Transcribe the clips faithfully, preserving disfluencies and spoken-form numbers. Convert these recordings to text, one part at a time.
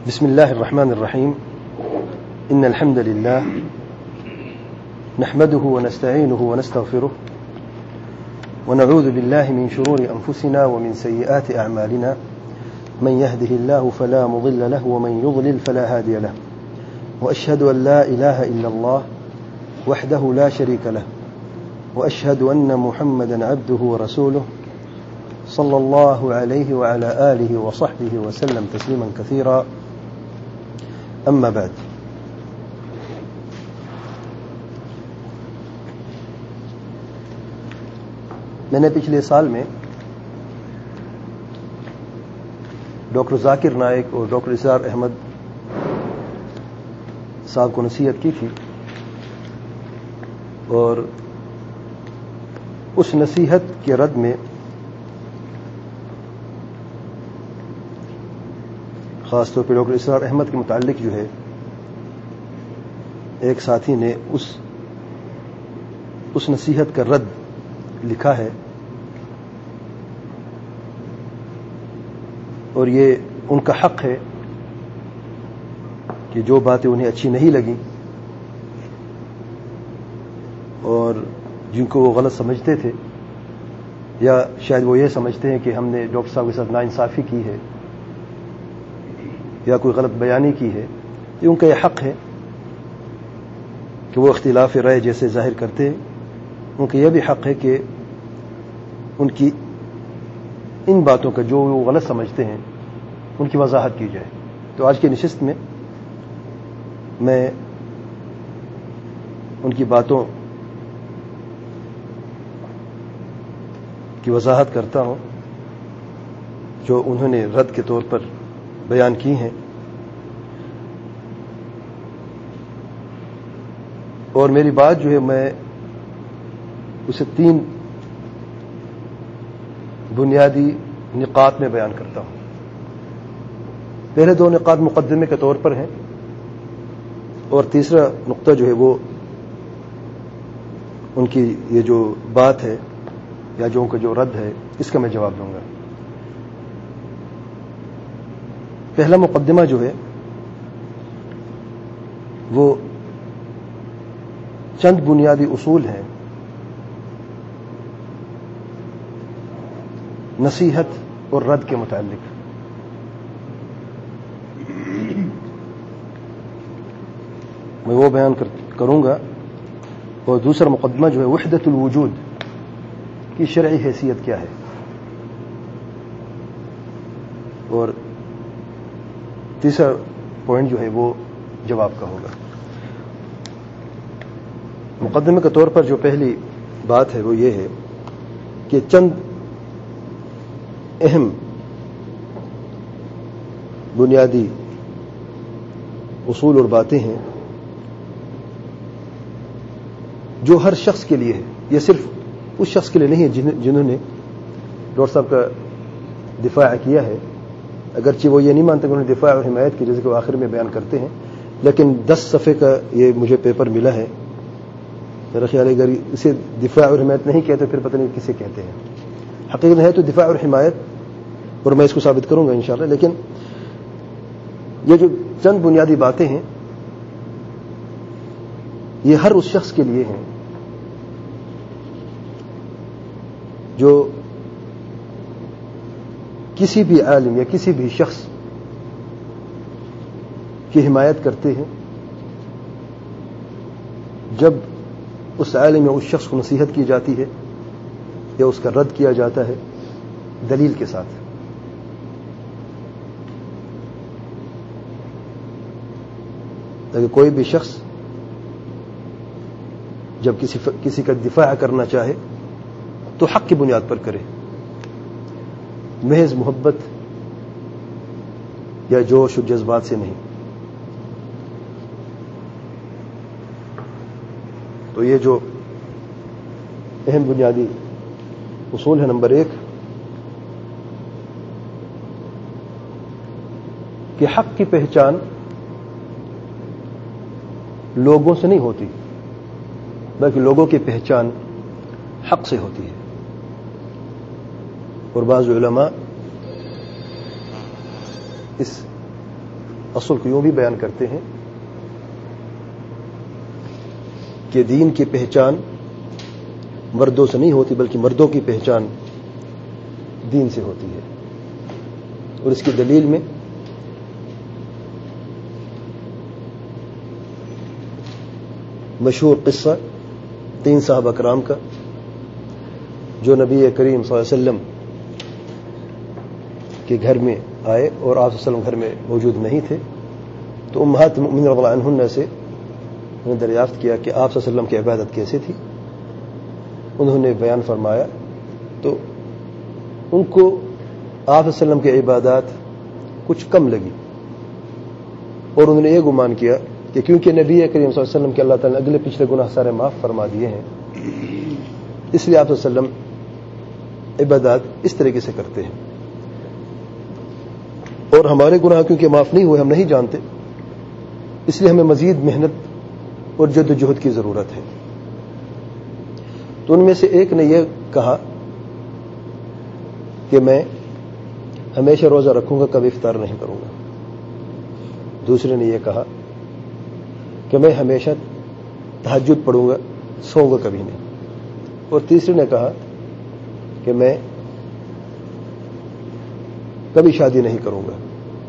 بسم الله الرحمن الرحيم. إن الحمد لله نحمده ونستعينه ونستغفره ونعوذ بالله من شرور أنفسنا ومن سيئات أعمالنا، من يهده الله فلا مضل له ومن يضلل فلا هادي له، وأشهد أن لا إله إلا الله وحده لا شريك له، وأشهد أن محمدا عبده ورسوله صلى الله عليه وعلى آله وصحبه وسلم تسليما كثيرا. أما بعد، میں نے پچھلے سال میں ڈاکٹر ذاکر نائک اور ڈاکٹر اسرار احمد صاحب کو نصیحت کی تھی، اور اس نصیحت کے رد میں خاص طور پہ ڈاکٹر اسرار احمد کے متعلق جو ہے ایک ساتھی نے اس اس نصیحت کا رد لکھا ہے، اور یہ ان کا حق ہے کہ جو باتیں انہیں اچھی نہیں لگیں اور جن کو وہ غلط سمجھتے تھے، یا شاید وہ یہ سمجھتے ہیں کہ ہم نے ڈاکٹر صاحب کے ساتھ ناانصافی کی ہے یا کوئی غلط بیانی کی ہے، یہ ان کا یہ حق ہے کہ وہ اختلاف رائے جیسے ظاہر کرتے ہیں، ان کا یہ بھی حق ہے کہ ان کی ان باتوں کا جو وہ غلط سمجھتے ہیں ان کی وضاحت کی جائے. تو آج کی نشست میں میں ان کی باتوں کی وضاحت کرتا ہوں جو انہوں نے رد کے طور پر بیان کی ہیں، اور میری بات جو ہے میں اسے تین بنیادی نقاط میں بیان کرتا ہوں. پہلے دو نقاط مقدمے کے طور پر ہیں، اور تیسرا نقطہ جو ہے وہ ان کی یہ جو بات ہے یا جو ان کا جو رد ہے اس کا میں جواب دوں گا. پہلا مقدمہ جو ہے وہ چند بنیادی اصول ہیں نصیحت اور رد کے متعلق. میں وہ بیان کروں گا، اور دوسرا مقدمہ جو ہے وحدت الوجود کی شرعی حیثیت کیا ہے، اور تیسرا پوائنٹ جو ہے وہ جواب کا ہوگا. مقدمے کے طور پر جو پہلی بات ہے وہ یہ ہے کہ چند اہم بنیادی اصول اور باتیں ہیں جو ہر شخص کے لیے ہے. یہ صرف اس شخص کے لیے نہیں ہے جنہوں نے ڈاکٹر صاحب کا دفاع کیا ہے، اگرچہ وہ یہ نہیں مانتے کہ انہوں نے دفاع اور حمایت کی، جیسے کہ وہ آخر میں بیان کرتے ہیں، لیکن دس صفحے کا یہ مجھے پیپر ملا ہے. میرا خیال ہے اگر اسے دفاع اور حمایت نہیں کہتے پھر پتہ نہیں کسے کہتے ہیں. حقیقت ہے تو دفاع اور حمایت، اور میں اس کو ثابت کروں گا انشاءاللہ. لیکن یہ جو چند بنیادی باتیں ہیں یہ ہر اس شخص کے لیے ہیں جو کسی بھی عالم یا کسی بھی شخص کی حمایت کرتے ہیں. جب اس عالم یا اس شخص کو نصیحت کی جاتی ہے یا اس کا رد کیا جاتا ہے دلیل کے ساتھ، تاکہ کوئی بھی شخص جب کسی کسی کا دفاع کرنا چاہے تو حق کی بنیاد پر کرے، محض محبت یا جوش و جذبات سے نہیں. تو یہ جو اہم بنیادی اصول ہے، نمبر ایک کہ حق کی پہچان لوگوں سے نہیں ہوتی بلکہ لوگوں کی پہچان حق سے ہوتی ہے. اور بعض علماء اس اصل کو یوں بھی بیان کرتے ہیں کہ دین کی پہچان مردوں سے نہیں ہوتی بلکہ مردوں کی پہچان دین سے ہوتی ہے. اور اس کی دلیل میں مشہور قصہ تین صحابہ کرام کا جو نبی کریم صلی اللہ علیہ وسلم کے گھر میں آئے اور آپ صلی اللہ علیہ وسلم گھر میں موجود نہیں تھے تو امہات المؤمنین رضی اللہ عنہن سے انہوں نے دریافت کیا کہ آپ صلی اللہ علیہ وسلم کی عبادت کیسے تھی. انہوں نے بیان فرمایا تو ان کو آپ صلی اللہ علیہ وسلم کی عبادات کچھ کم لگی اور انہوں نے یہ گمان کیا کہ کیونکہ نبی کریم صلی اللہ علیہ وسلم کے اللہ تعالیٰ نے اگلے پچھلے گناہ سارے معاف فرما دیے ہیں اس لیے آپ صلی اللہ علیہ وسلم عبادات اس طریقے سے کرتے ہیں اور ہمارے گناہ کیونکہ معاف نہیں ہوئے ہم نہیں جانتے اس لیے ہمیں مزید محنت اور جد و جہد کی ضرورت ہے. تو ان میں سے ایک نے یہ کہا کہ میں ہمیشہ روزہ رکھوں گا کبھی افطار نہیں کروں گا. دوسرے نے یہ کہا کہ میں ہمیشہ تہجد پڑھوں گا سوؤں گا کبھی نہیں. اور تیسرے نے کہا کہ میں کبھی شادی نہیں کروں گا.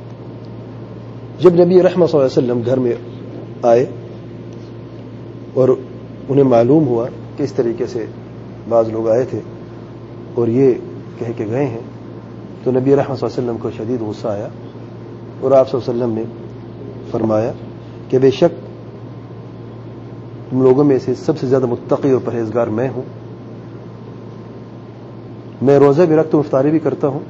جب نبی رحمت صلی اللہ علیہ وسلم گھر میں آئے اور انہیں معلوم ہوا کہ اس طریقے سے بعض لوگ آئے تھے اور یہ کہہ کے گئے ہیں تو نبی رحمت صلی اللہ علیہ وسلم کو شدید غصہ آیا اور آپ صلی اللہ علیہ وسلم نے فرمایا کہ بے شک تم لوگوں میں سے سب سے زیادہ متقی اور پرہیزگار میں ہوں. میں روزہ بھی رکھتا ہوں افطاری بھی کرتا ہوں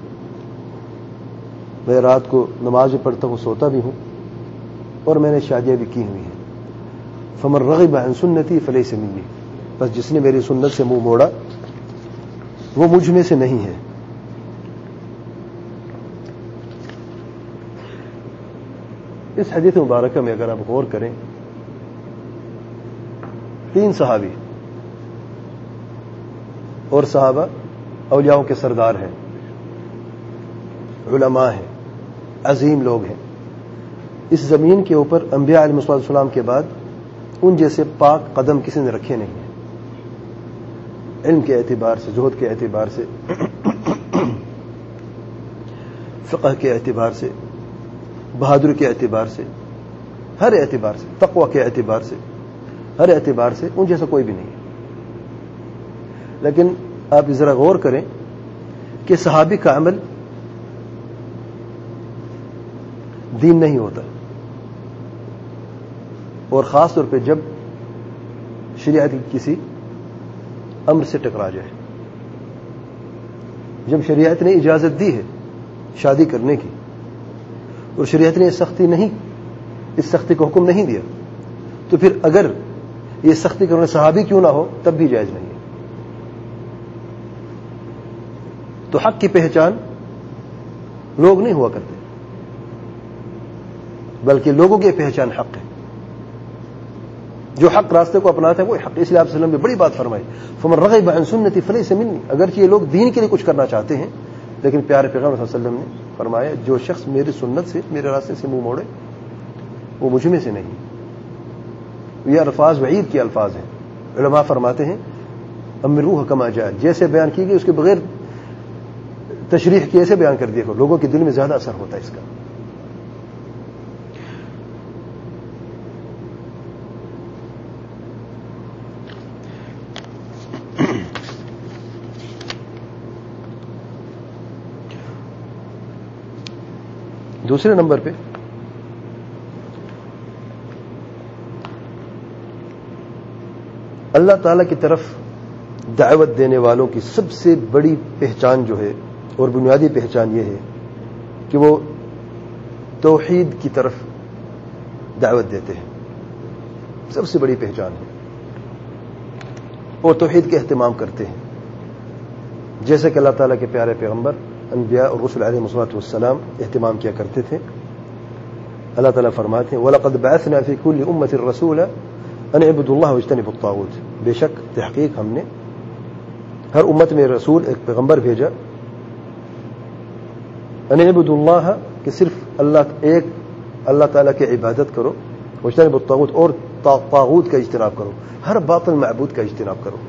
میں رات کو نماز بھی پڑھتا ہوں سوتا بھی ہوں اور میں نے شادیاں بھی کی ہوئی ہیں. فمن رغب عن سنتی فلیس منی بس جس نے میری سنت سے منہ موڑا وہ مجھ میں سے نہیں ہے. اس حدیث مبارکہ میں اگر آپ غور کریں تین صحابی اور صحابہ اولیاءوں کے سردار ہیں علماء ہیں عظیم لوگ ہیں. اس زمین کے اوپر انبیاء علیہ السلام کے بعد ان جیسے پاک قدم کسی نے رکھے نہیں ہیں. علم کے اعتبار سے زہد کے اعتبار سے فقہ کے اعتبار سے بہادری کے اعتبار سے ہر اعتبار سے تقوی کے اعتبار سے ہر اعتبار سے ان جیسا کوئی بھی نہیں. لیکن آپ ذرا غور کریں کہ صحابی کا عمل دین نہیں ہوتا اور خاص طور پہ جب شریعت کسی امر سے ٹکرا جائے. جب شریعت نے اجازت دی ہے شادی کرنے کی اور شریعت نے سختی نہیں اس سختی کو حکم نہیں دیا تو پھر اگر یہ سختی کرنے صحابی کیوں نہ ہو تب بھی جائز نہیں ہے. تو حق کی پہچان لوگ نہیں ہوا کرتے بلکہ لوگوں کی پہچان حق ہے. جو حق راستے کو اپناتا ہے وہ حق. اس لیے آپ صلی اللہ علیہ وسلم نے بڑی بات فرمائی فمن رغب عن سنتی فلیس منی. اگرچہ یہ لوگ دین کے لیے کچھ کرنا چاہتے ہیں لیکن پیارے پیغمبر صلی اللہ علیہ وسلم نے فرمایا جو شخص میری سنت سے میرے راستے سے منہ موڑے وہ مجھ میں سے نہیں. یہ الفاظ وعید کے الفاظ ہیں. علماء فرماتے ہیں امروہ کما جاء جیسے بیان کی گئی اس کے بغیر تشریح کیسے بیان کر دیا کرو لوگوں کے دل میں زیادہ اثر ہوتا ہے اس کا. دوسرے نمبر پہ اللہ تعالی کی طرف دعوت دینے والوں کی سب سے بڑی پہچان جو ہے اور بنیادی پہچان یہ ہے کہ وہ توحید کی طرف دعوت دیتے ہیں. سب سے بڑی پہچان ہے اور توحید کے اہتمام کرتے ہیں جیسے کہ اللہ تعالیٰ کے پیارے پیغمبر انبیاء اور رسول علیہ الصلوۃ والسلام اہتمام کیا کرتے تھے. اللہ تعالیٰ فرماتے ہیں وَلَقَدْ بَعَثْنَا فِي كُلِّ أُمَّةٍ رَسُولًا أَنِ اعْبُدُوا اللَّهَ وَاجْتَنِبُوا الطَّاغُوتَ. بے شک تحقیق ہم نے ہر امت میں رسول ایک پیغمبر بھیجا أَنِ اعْبُدُوا اللَّهَ کہ صرف اللہ ایک اللہ تعالیٰ کی عبادت کرو، واجتنبوا الطاغوت، اور طاغوت کا اجتناب کرو، ہر باطل معبود کا اجتناب کرو.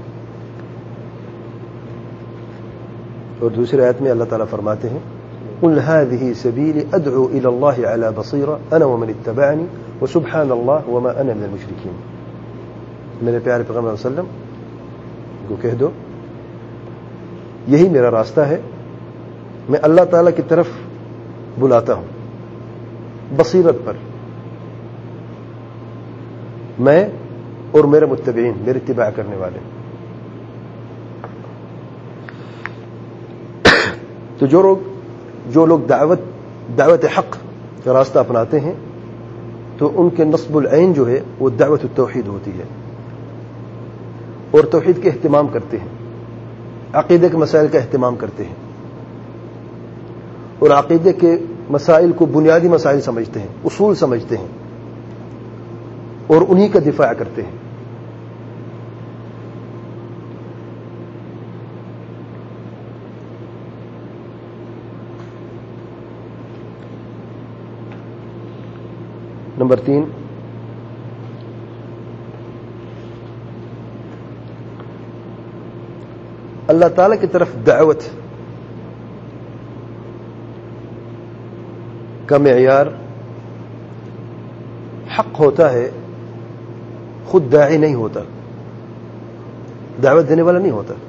اور دوسری آیت میں اللہ تعالیٰ فرماتے ہیں قل هذه سبيلي ادعو الى الله على بصيرة انا ومن اتبعني وسبحان الله وما انا من المشركين. میرے پیارے پیغمبر صلی اللہ علیہ وسلم کو کہہ دو یہی میرا راستہ ہے، میں اللہ تعالیٰ کی طرف بلاتا ہوں بصیرت پر، میں اور میرے متبعین، میرے اتباع کرنے والے. تو جو لوگ جو لوگ دعوت دعوت حق کا راستہ اپناتے ہیں تو ان کے نصب العین جو ہے وہ دعوت التوحید ہوتی ہے، اور توحید کے اہتمام کرتے ہیں، عقیدے کے مسائل کا اہتمام کرتے ہیں، اور عقیدے کے مسائل کو بنیادی مسائل سمجھتے ہیں، اصول سمجھتے ہیں، اور انہی کا دفاع کرتے ہیں. نمبر تین، اللہ تعالی کی طرف دعوت کا معیار حق ہوتا ہے، خود داعی نہیں ہوتا، دعوت دینے والا نہیں ہوتا،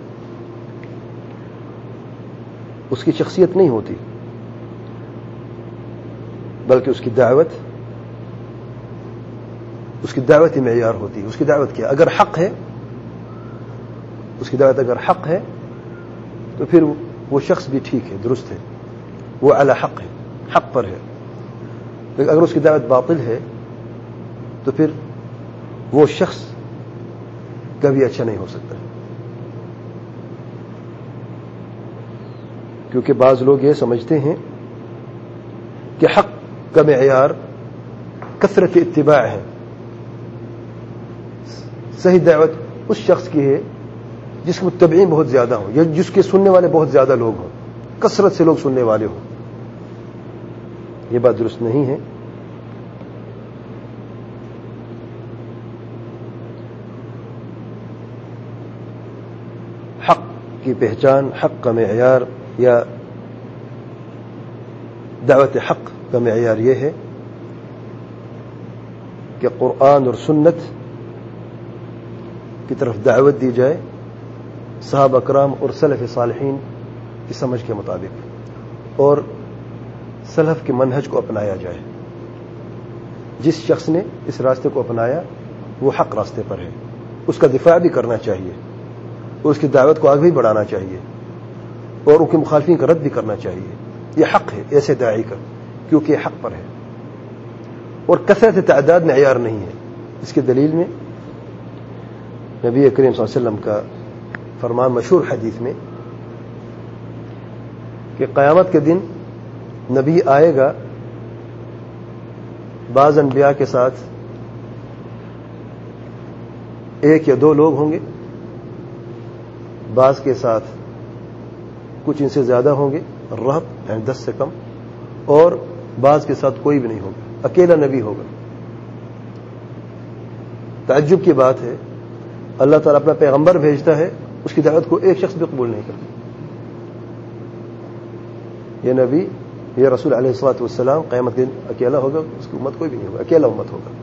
اس کی شخصیت نہیں ہوتی، بلکہ اس کی دعوت اس کی دعوت ہی معیار ہوتی ہے. اس کی دعوت کیا؟ اگر حق ہے، اس کی دعوت اگر حق ہے تو پھر وہ شخص بھی ٹھیک ہے، درست ہے، وہ علی حق ہے، حق پر ہے. لیکن اگر اس کی دعوت باطل ہے تو پھر وہ شخص کبھی اچھا نہیں ہو سکتا. کیونکہ بعض لوگ یہ سمجھتے ہیں کہ حق کا معیار کثرت اتباع ہے. صحیح دعوت اس شخص کی ہے جس کے متبعین بہت زیادہ ہوں، یا جس کے سننے والے بہت زیادہ لوگ ہوں، کثرت سے لوگ سننے والے ہوں. یہ بات درست نہیں ہے. حق کی پہچان، حق کا معیار یا دعوت حق کا معیار یہ ہے کہ قرآن اور سنت کی طرف دعوت دی جائے صحابہ کرام اور سلف صالحین کی سمجھ کے مطابق، اور سلف کے منہج کو اپنایا جائے. جس شخص نے اس راستے کو اپنایا وہ حق راستے پر ہے، اس کا دفاع بھی کرنا چاہیے، اور اس کی دعوت کو آگے بھی بڑھانا چاہیے، اور ان کے مخالفین کا رد بھی کرنا چاہیے. یہ حق ہے ایسے داعی کا، کیونکہ یہ حق پر ہے، اور کثرت تعداد معیار نہیں ہے. اس کی دلیل میں نبی کریم صلی اللہ علیہ وسلم کا فرمان مشہور حدیث میں کہ قیامت کے دن نبی آئے گا، بعض انبیاء کے ساتھ ایک یا دو لوگ ہوں گے، بعض کے ساتھ کچھ ان سے زیادہ ہوں گے، رہب یعنی دس سے کم، اور بعض کے ساتھ کوئی بھی نہیں ہوگا، اکیلا نبی ہوگا. تعجب کی بات ہے، اللہ تعالیٰ اپنا پیغمبر بھیجتا ہے، اس کی دعوت کو ایک شخص بھی قبول نہیں کرتا. یہ نبی، یہ رسول علیہ الصلوۃ والسلام قیامت دن اکیلا ہوگا، اس کی امت کوئی بھی نہیں ہوگا، اکیلا امت ہوگا.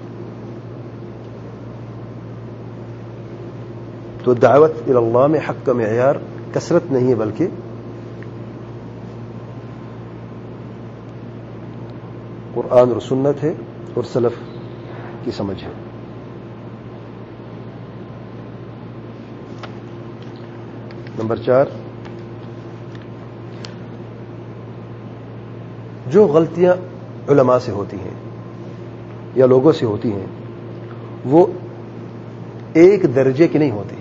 تو دعوت الی اللہ میں حق کا معیار کثرت نہیں ہے، بلکہ قرآن اور سنت ہے اور سلف کی سمجھ ہے. نمبر چار، جو غلطیاں علماء سے ہوتی ہیں یا لوگوں سے ہوتی ہیں وہ ایک درجے کی نہیں ہوتی.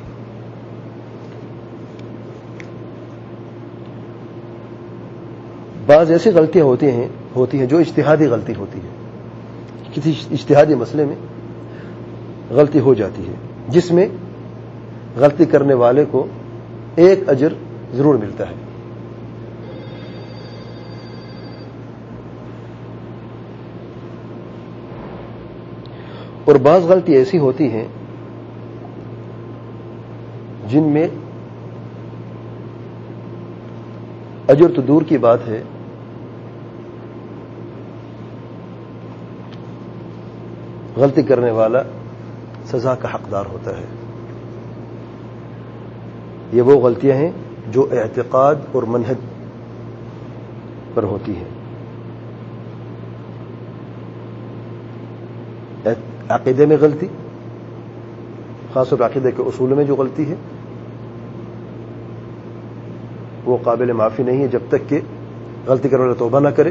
بعض ایسی غلطیاں ہوتی ہیں ہوتی ہیں جو اجتہادی غلطی ہوتی ہے، کسی اجتہادی مسئلے میں غلطی ہو جاتی ہے، جس میں غلطی کرنے والے کو ایک اجر ضرور ملتا ہے. اور بعض غلطی ایسی ہوتی ہیں جن میں اجر تو دور کی بات ہے، غلطی کرنے والا سزا کا حقدار ہوتا ہے۔ یہ وہ غلطیاں ہیں جو اعتقاد اور منہج پر ہوتی ہیں۔ عقیدے میں غلطی، خاص طور پر عقیدے کے اصول میں جو غلطی ہے وہ قابل معافی نہیں ہے جب تک کہ غلطی کرنے والا توبہ نہ کرے،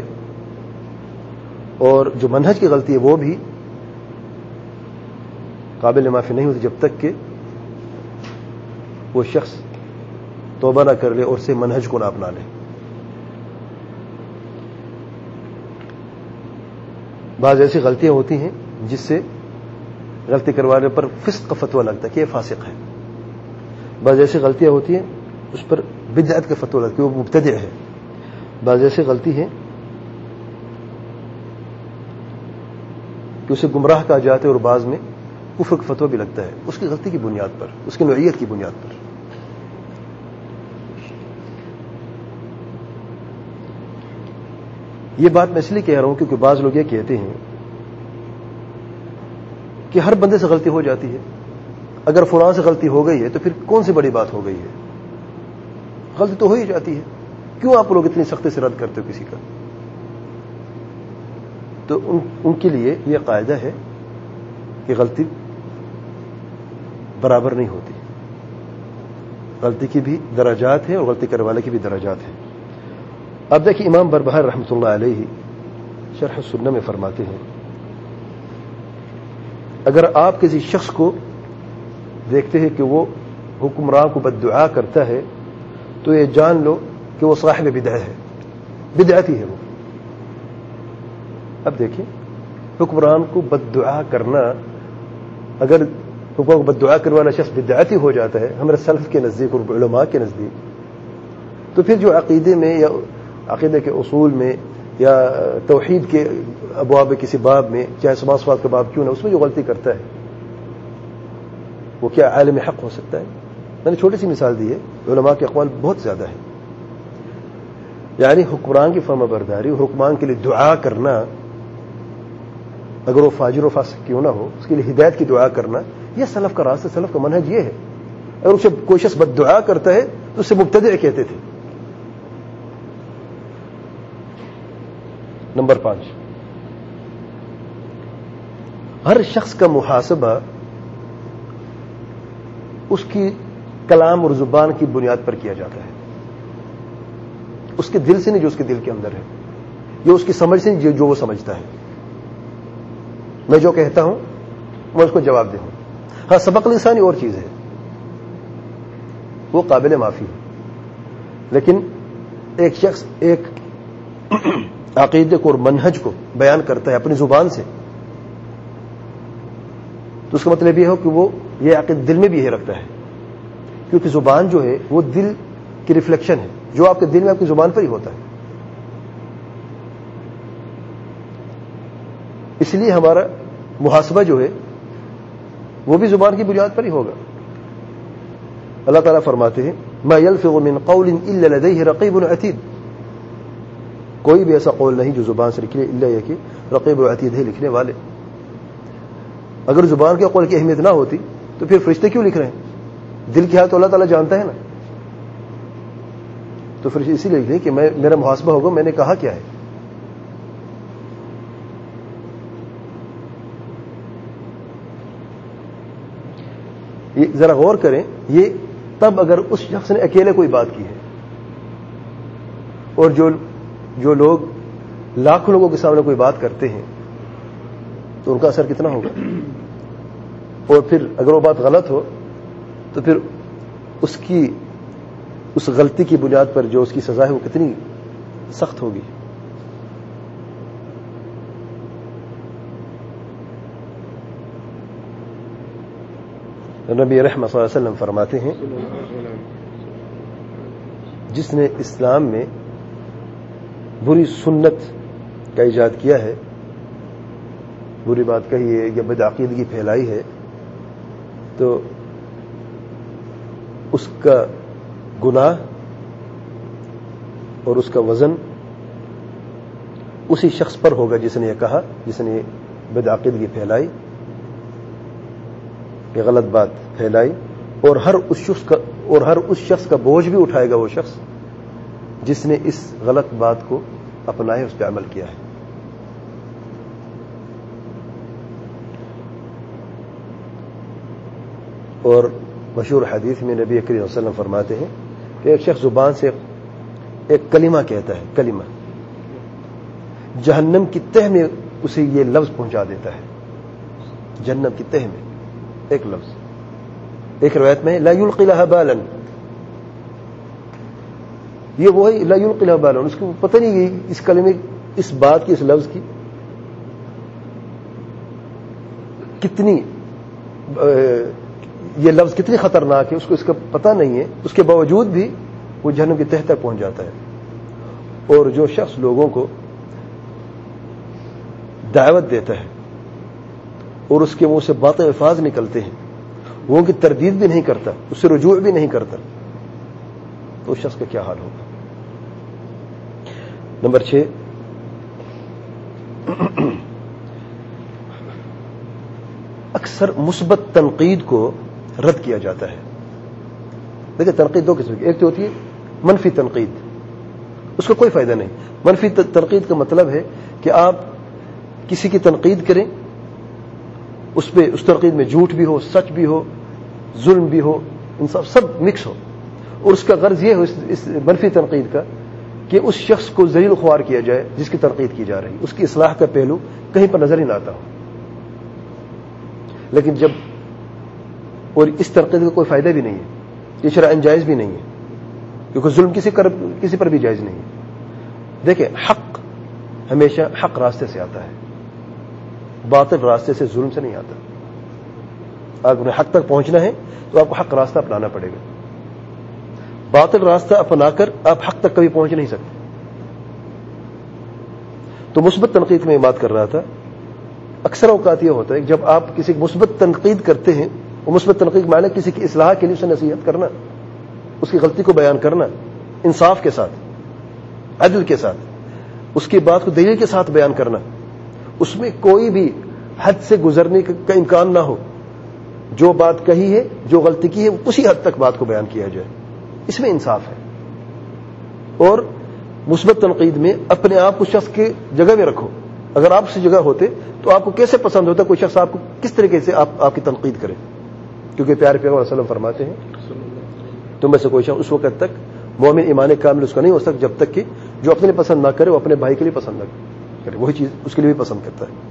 اور جو منہج کی غلطی ہے وہ بھی قابل معافی نہیں ہوتی جب تک کہ وہ شخص توبہ نہ کر لے اور اسے منہج کو نہ اپنا لے۔ بعض ایسی غلطیاں ہوتی ہیں جس سے غلطی کروانے پر فسق کا فتویٰ لگتا ہے کہ یہ فاسق ہے، بعض ایسی غلطیاں ہوتی ہیں اس پر بدعت کا فتویٰ لگتا ہے کہ وہ مبتدع ہے، بعض ایسی غلطی ہے کہ اسے گمراہ کہا جاتا ہے اور بعض میں کفر کا فتویٰ بھی لگتا ہے اس کی غلطی کی بنیاد پر، اس کی نوعیت کی بنیاد پر۔ یہ بات میں اس لیے کہہ رہا ہوں کیونکہ بعض لوگ یہ کہتے ہیں کہ ہر بندے سے غلطی ہو جاتی ہے، اگر فلاں سے غلطی ہو گئی ہے تو پھر کون سی بڑی بات ہو گئی ہے، غلطی تو ہو ہی جاتی ہے، کیوں آپ لوگ اتنی سختی سے رد کرتے ہو کسی کا؟ تو ان, ان کے لیے یہ قاعدہ ہے کہ غلطی برابر نہیں ہوتی، غلطی کی بھی درجات ہیں اور غلطی کرنے والے کی بھی درجات ہیں۔ اب دیکھیں امام بربہار رحمۃ اللہ علیہ شرح السنہ میں فرماتے ہیں اگر آپ کسی شخص کو دیکھتے ہیں کہ وہ حکمراں کو بددعا کرتا ہے تو یہ جان لو کہ وہ صاحب بدعہ ہے، بدعتی ہے وہ۔ اب دیکھیں حکمران کو بددعا کرنا، اگر حکمران کو بددعا کرنے والا شخص بدعتی ہو جاتا ہے ہمارے سلف کے نزدیک اور علماء کے نزدیک، تو پھر جو عقیدے میں یا عقیدے کے اصول میں یا توحید کے ابواب کسی باب میں، چاہے اسماء صفات کا باب کیوں نہ، اس میں جو غلطی کرتا ہے وہ کیا عالم حق ہو سکتا ہے؟ میں نے چھوٹی سی مثال دی ہے، علماء کے اقوال بہت زیادہ ہیں۔ یعنی حکمران کی فرما برداری اور حکمران کے لیے دعا کرنا، اگر وہ فاجر و فاسق کیوں نہ ہو اس کے لیے ہدایت کی دعا کرنا، یہ سلف کا راستہ، سلف کا منہج یہ ہے۔ اگر اسے کوئی شخص بد دعا کرتا ہے تو اسے مبتدع کہتے تھے۔ نمبر پانچ، ہر شخص کا محاسبہ اس کی کلام اور زبان کی بنیاد پر کیا جاتا ہے، اس کے دل سے نہیں جو اس کے دل کے اندر ہے، یہ اس کی سمجھ سے نہیں جو وہ سمجھتا ہے۔ میں جو کہتا ہوں میں اس کو جواب دوں، ہاں سبق لسانی اور چیز ہے، وہ قابل معافی ہے، لیکن ایک شخص ایک عقیدے کو اور منہج کو بیان کرتا ہے اپنی زبان سے، تو اس کا مطلب یہ ہو کہ وہ یہ عقیدہ دل میں بھی یہ رکھتا ہے، کیونکہ زبان جو ہے وہ دل کی ریفلیکشن ہے، جو آپ کے دل میں آپ کی زبان پر ہی ہوتا ہے۔ اس لیے ہمارا محاسبہ جو ہے وہ بھی زبان کی بنیاد پر ہی ہوگا۔ اللہ تعالیٰ فرماتے ہیں ما يلفظ من قول الا لديه رقیب عتید، کوئی بھی ایسا قول نہیں جو زبان سے نکلے الا یہ کہ رقیب و عتید ہے، لکھنے والے۔ اگر زبان کے قول کی اہمیت نہ ہوتی تو پھر فرشتے کیوں لکھ رہے ہیں؟ دل کی حالت تو اللہ تعالیٰ جانتا ہے نا، تو فرشتے اسی لیے لکھ رہے کہ میں میرا محاسبہ ہوگا میں نے کہا کیا ہے۔ یہ ذرا غور کریں، یہ تب اگر اس شخص نے اکیلے کوئی بات کی ہے، اور جو جو لوگ لاکھوں لوگوں کے سامنے کوئی بات کرتے ہیں تو ان کا اثر کتنا ہوگا، اور پھر اگر وہ بات غلط ہو تو پھر اس کی اس غلطی کی بنیاد پر جو اس کی سزا ہے وہ کتنی سخت ہوگی۔ نبی رحمۃ صلی اللہ علیہ وسلم فرماتے ہیں جس نے اسلام میں بری سنت کا ایجاد کیا ہے बुरी बात कही है या बदअकीदगी फैलाई है तो उसका गुनाह और उसका वजन उसी शख्स पर होगा जिसने ये कहा, जिसने बदअकीदगी फैलाई, ये गलत बात फैलाई, और हर उस शख्स का और हर उस शख्स का बोझ भी उठाएगा वो शख्स जिसने इस गलत बात को अपनाया, उस पर अमल किया है। और मशहूर हदीस में नबी करीम सल्लल्लाहु अलैहि वसल्लम फरमाते हैं कि एक शख्स जुबान से एक कलिमा कहता है, कलिमा जहन्नम की तह में उसे ये लफ्ज पहुंचा देता है, जहन्नम की तह में एक लफ्ज। एक रिवायत में ला युल्क़ी लहा बालन, ये वो है ला युल्क़ी लहा बालन, उसको पता नहीं इस कलिमे, इस बात की, इस लफ्ज की कितनी ये लफ्ज कितनी खतरनाक है, उसको इसका पता नहीं है, उसके बावजूद भी वो जहन्नम की तह तक पहुंच जाता है। और जो शख्स लोगों को दावत देता है और उसके मुंह से बातें अल्फाज निकलते हैं, वो उनकी तरदीद भी नहीं करता, उससे रुजू भी नहीं करता, तो उस शख्स का क्या हाल होगा। नंबर छह, अक्सर मुस्बत तनकीद को रद्द किया जाता है। देखिए तनकीद दो किस्म की, एक तो होती है मनफी तनकीद, उसका कोई फायदा नहीं। मनफी तनकीद का मतलब है कि आप किसी की तनकीद करें, उस पे उस तनकीद में झूठ भी हो, सच भी हो, जुल्म भी हो, इंसाफ सब मिक्स हो, और उसका गर्ज ये हो इस, इस मनफी तनकीद का कि उस शख्स को ज़लील ख्वार किया जाए जिसकी तनकीद की जा रही, उसकी इस्लाह का पहलू कहीं पर नजर ही ना आता हो। लेकिन जब, और इस तनकीद का कोई फायदा भी नहीं है, ये शरअन जायज भी नहीं है, क्योंकि जुल्म किसी कर, किसी पर भी जायज नहीं है। देखिए हक हमेशा हक रास्ते से आता है, बातिल रास्ते से, जुल्म से नहीं आता। अगर उन्हें हक तक पहुंचना है तो आपको हक रास्ता अपनाना पड़ेगा। बातिल रास्ता अपनाकर आप हक तक कभी पहुंच नहीं सकते। तो मुस्बत तनकीद में बात कर रहा था, अक्सर औकात यह होता है जब आप किसी मुस्बत तनकीद करते हैं, वो मुस्बत तनकीद माने किसी की इस्लाह के लिए उसे नसीहत करना, उसकी गलती को बयान करना, इंसाफ के साथ, अदल के साथ, उसकी बात को दलील के साथ बयान करना, उसमें कोई भी हद से गुजरने का इम्कान ना हो। जो बात कही है, जो गलती की है, उसी हद तक बात को बयान किया जाए, इसमें इंसाफ है। और मुस्बत तनकीद में अपने आप को शख्स के जगह में रखो। अगर आप उसी जगह होते तो आपको कैसे पसंद होता कोई शख्स आपको किस तरीके से आप आपकी तनकीद करे, क्योंकि प्यारे पैगंबर सल्लल्लाहु अलैहि वसल्लम फरमाते हैं तुम में से कोई शख्स उस वक्त तक मोमिन ईमान कामिल उसका नहीं हो सकता जब तक कि जो अपने लिए पसंद ना करे वो अपने भाई के लिए पसंद ना करे, वही चीज उसके लिए भी पसंद करता है।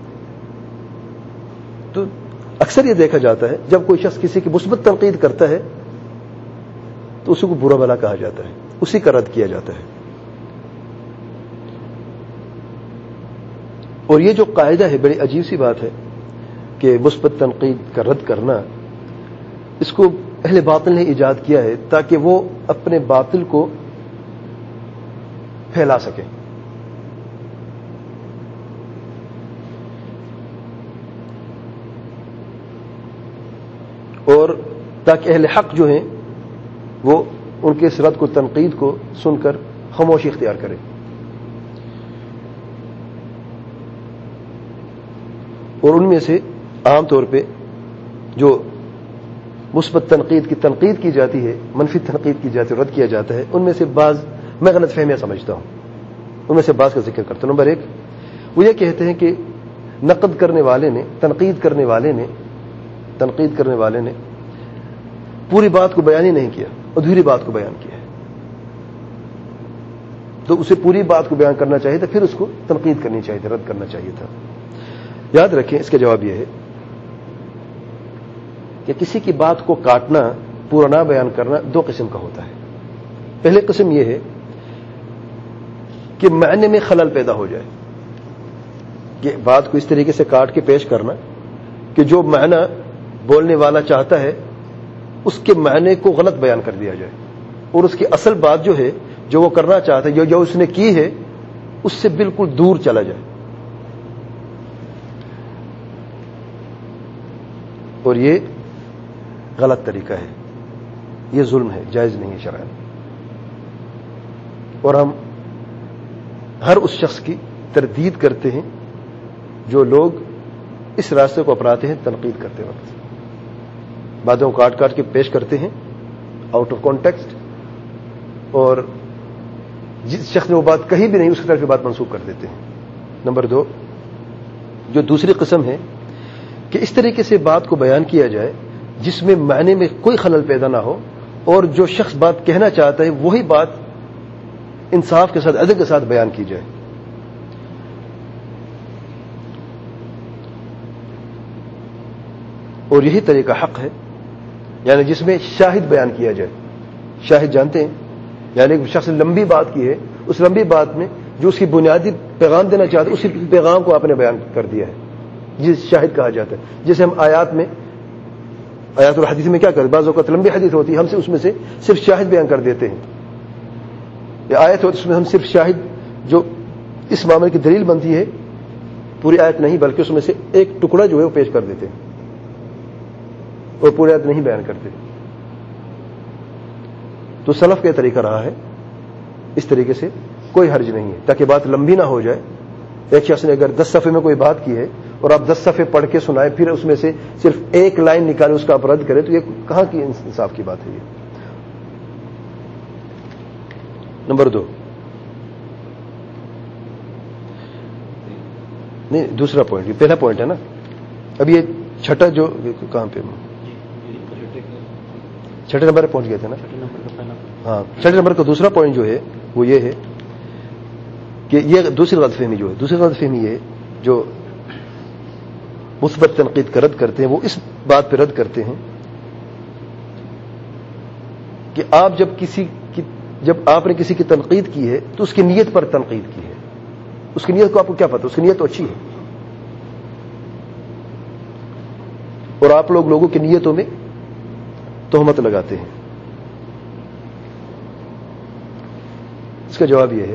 तो अक्सर ये देखा जाता है जब कोई शख्स किसी की मुस्बत तनकीद करता है तो उसी को बुरा भला कहा जाता है, उसी का रद्द किया जाता है। और ये जो कायदा है, बड़ी अजीब सी बात है कि मुस्बत तनकीद का रद्द करना, इसको अहले बातिल ने इजाद किया है ताकि वो अपने बातिल को फैला सके। और ताकि अहले हक जो हैं वो उनके इस रद्द को, तनकीद को सुनकर खामोशी इख्तियार करें। और उनमें से आम तौर पे जो मुस्बत तनकीद की तनकीद की जाती है, मनफी तनकीद की जाती है, रद्द किया जाता है, उनमें से बाज मैं गलत फहमियां समझता हूं। उनमें से बाज का जिक्र करता हूं। नंबर एक, वो ये कहते हैं कि नक़द करने वाले ने, तनकीद करने वाले ने तनकीद करने वाले ने पूरी बात को बयान ही नहीं किया, अधूरी बात को बयान किया है। तो उसे पूरी बात को बयान करना चाहिए था, फिर उसको तनकीद करनी चाहिए थी, रद्द करना चाहिए था। याद रखें, इसका जवाब यह है कि किसी की बात को काटना, पूरा ना बयान करना दो किस्म का होता है। पहले किस्म यह है कि मायने में खलल पैदा हो जाए, कि बात को इस तरीके से काट के पेश करना कि जो मायना बोलने वाला चाहता है उसके मायने को गलत बयान कर दिया जाए, और उसकी असल बात जो है, जो वो करना चाहता है, जो जो उसने की है, उससे बिल्कुल दूर चला जाए। اور یہ غلط طریقہ ہے، یہ ظلم ہے، جائز نہیں ہے شرعاً. اور ہم ہر اس شخص کی تردید کرتے ہیں جو لوگ اس راستے کو اپناتے ہیں تنقید کرتے وقت، باتوں کو کاٹ کاٹ کے پیش کرتے ہیں آؤٹ آف کانٹیکسٹ، اور جس شخص نے وہ بات کہی بھی نہیں اس کی طرف بات منسوخ کر دیتے ہیں. نمبر دو، جو دوسری قسم ہے کہ اس طریقے سے بات کو بیان کیا جائے جس میں معنی میں کوئی خلل پیدا نہ ہو، اور جو شخص بات کہنا چاہتا ہے وہی بات انصاف کے ساتھ، عدل کے ساتھ بیان کی جائے. اور یہی طریقہ حق ہے، یعنی جس میں شاہد بیان کیا جائے. شاہد جانتے ہیں، یعنی ایک شخص نے لمبی بات کی ہے، اس لمبی بات میں جو اس کی بنیادی پیغام دینا چاہتے ہیں اسی پیغام کو آپ نے بیان کر دیا ہے، جس شاہد کہا جاتا ہے. جیسے ہم آیات میں، آیات الحدیث میں کیا کرتے، بعض اوقات لمبی حدیث ہوتی ہے، ہم سے اس میں سے صرف شاہد بیان کر دیتے ہیں. یہ آیت ہوتی ہے، اس میں ہم صرف شاہد جو اس معاملے کی دلیل بنتی ہے، پوری آیت نہیں بلکہ اس میں سے ایک ٹکڑا جو ہے وہ پیش کر دیتے ہیں اور پوری آیت نہیں بیان کرتے. تو سلف کا طریقہ رہا ہے، اس طریقے سے کوئی حرج نہیں ہے تاکہ بات لمبی نہ ہو جائے. ایک شخص نے اگر دس صفحے میں کوئی بات کی ہے اور آپ دس صفحے پڑھ کے سنائے، پھر اس میں سے صرف ایک لائن نکالے اس کا آپ رد کریں، تو یہ کہاں کی انصاف کی بات ہے یہ. نمبر دو، نہیں دوسرا پوائنٹ، یہ پہلا پوائنٹ ہے نا. اب یہ چھٹا جو کہاں پہ چھٹے نمبر پہ پہنچ گئے تھے نا. ہاں، چھٹے نمبر کا دوسرا پوائنٹ جو ہے وہ یہ ہے کہ یہ دوسری غلط فہمی جو ہے دوسری غلط فہمی یہ ہے جو مثبت تنقید کا رد کرتے ہیں، وہ اس بات پہ رد کرتے ہیں کہ آپ جب کسی کی جب آپ نے کسی کی تنقید کی ہے تو اس کی نیت پر تنقید کی ہے. اس کی نیت کو آپ کو کیا پتا، اس کی نیت تو اچھی ہے، اور آپ لوگ لوگوں کی نیتوں میں تہمت لگاتے ہیں. اس کا جواب یہ ہے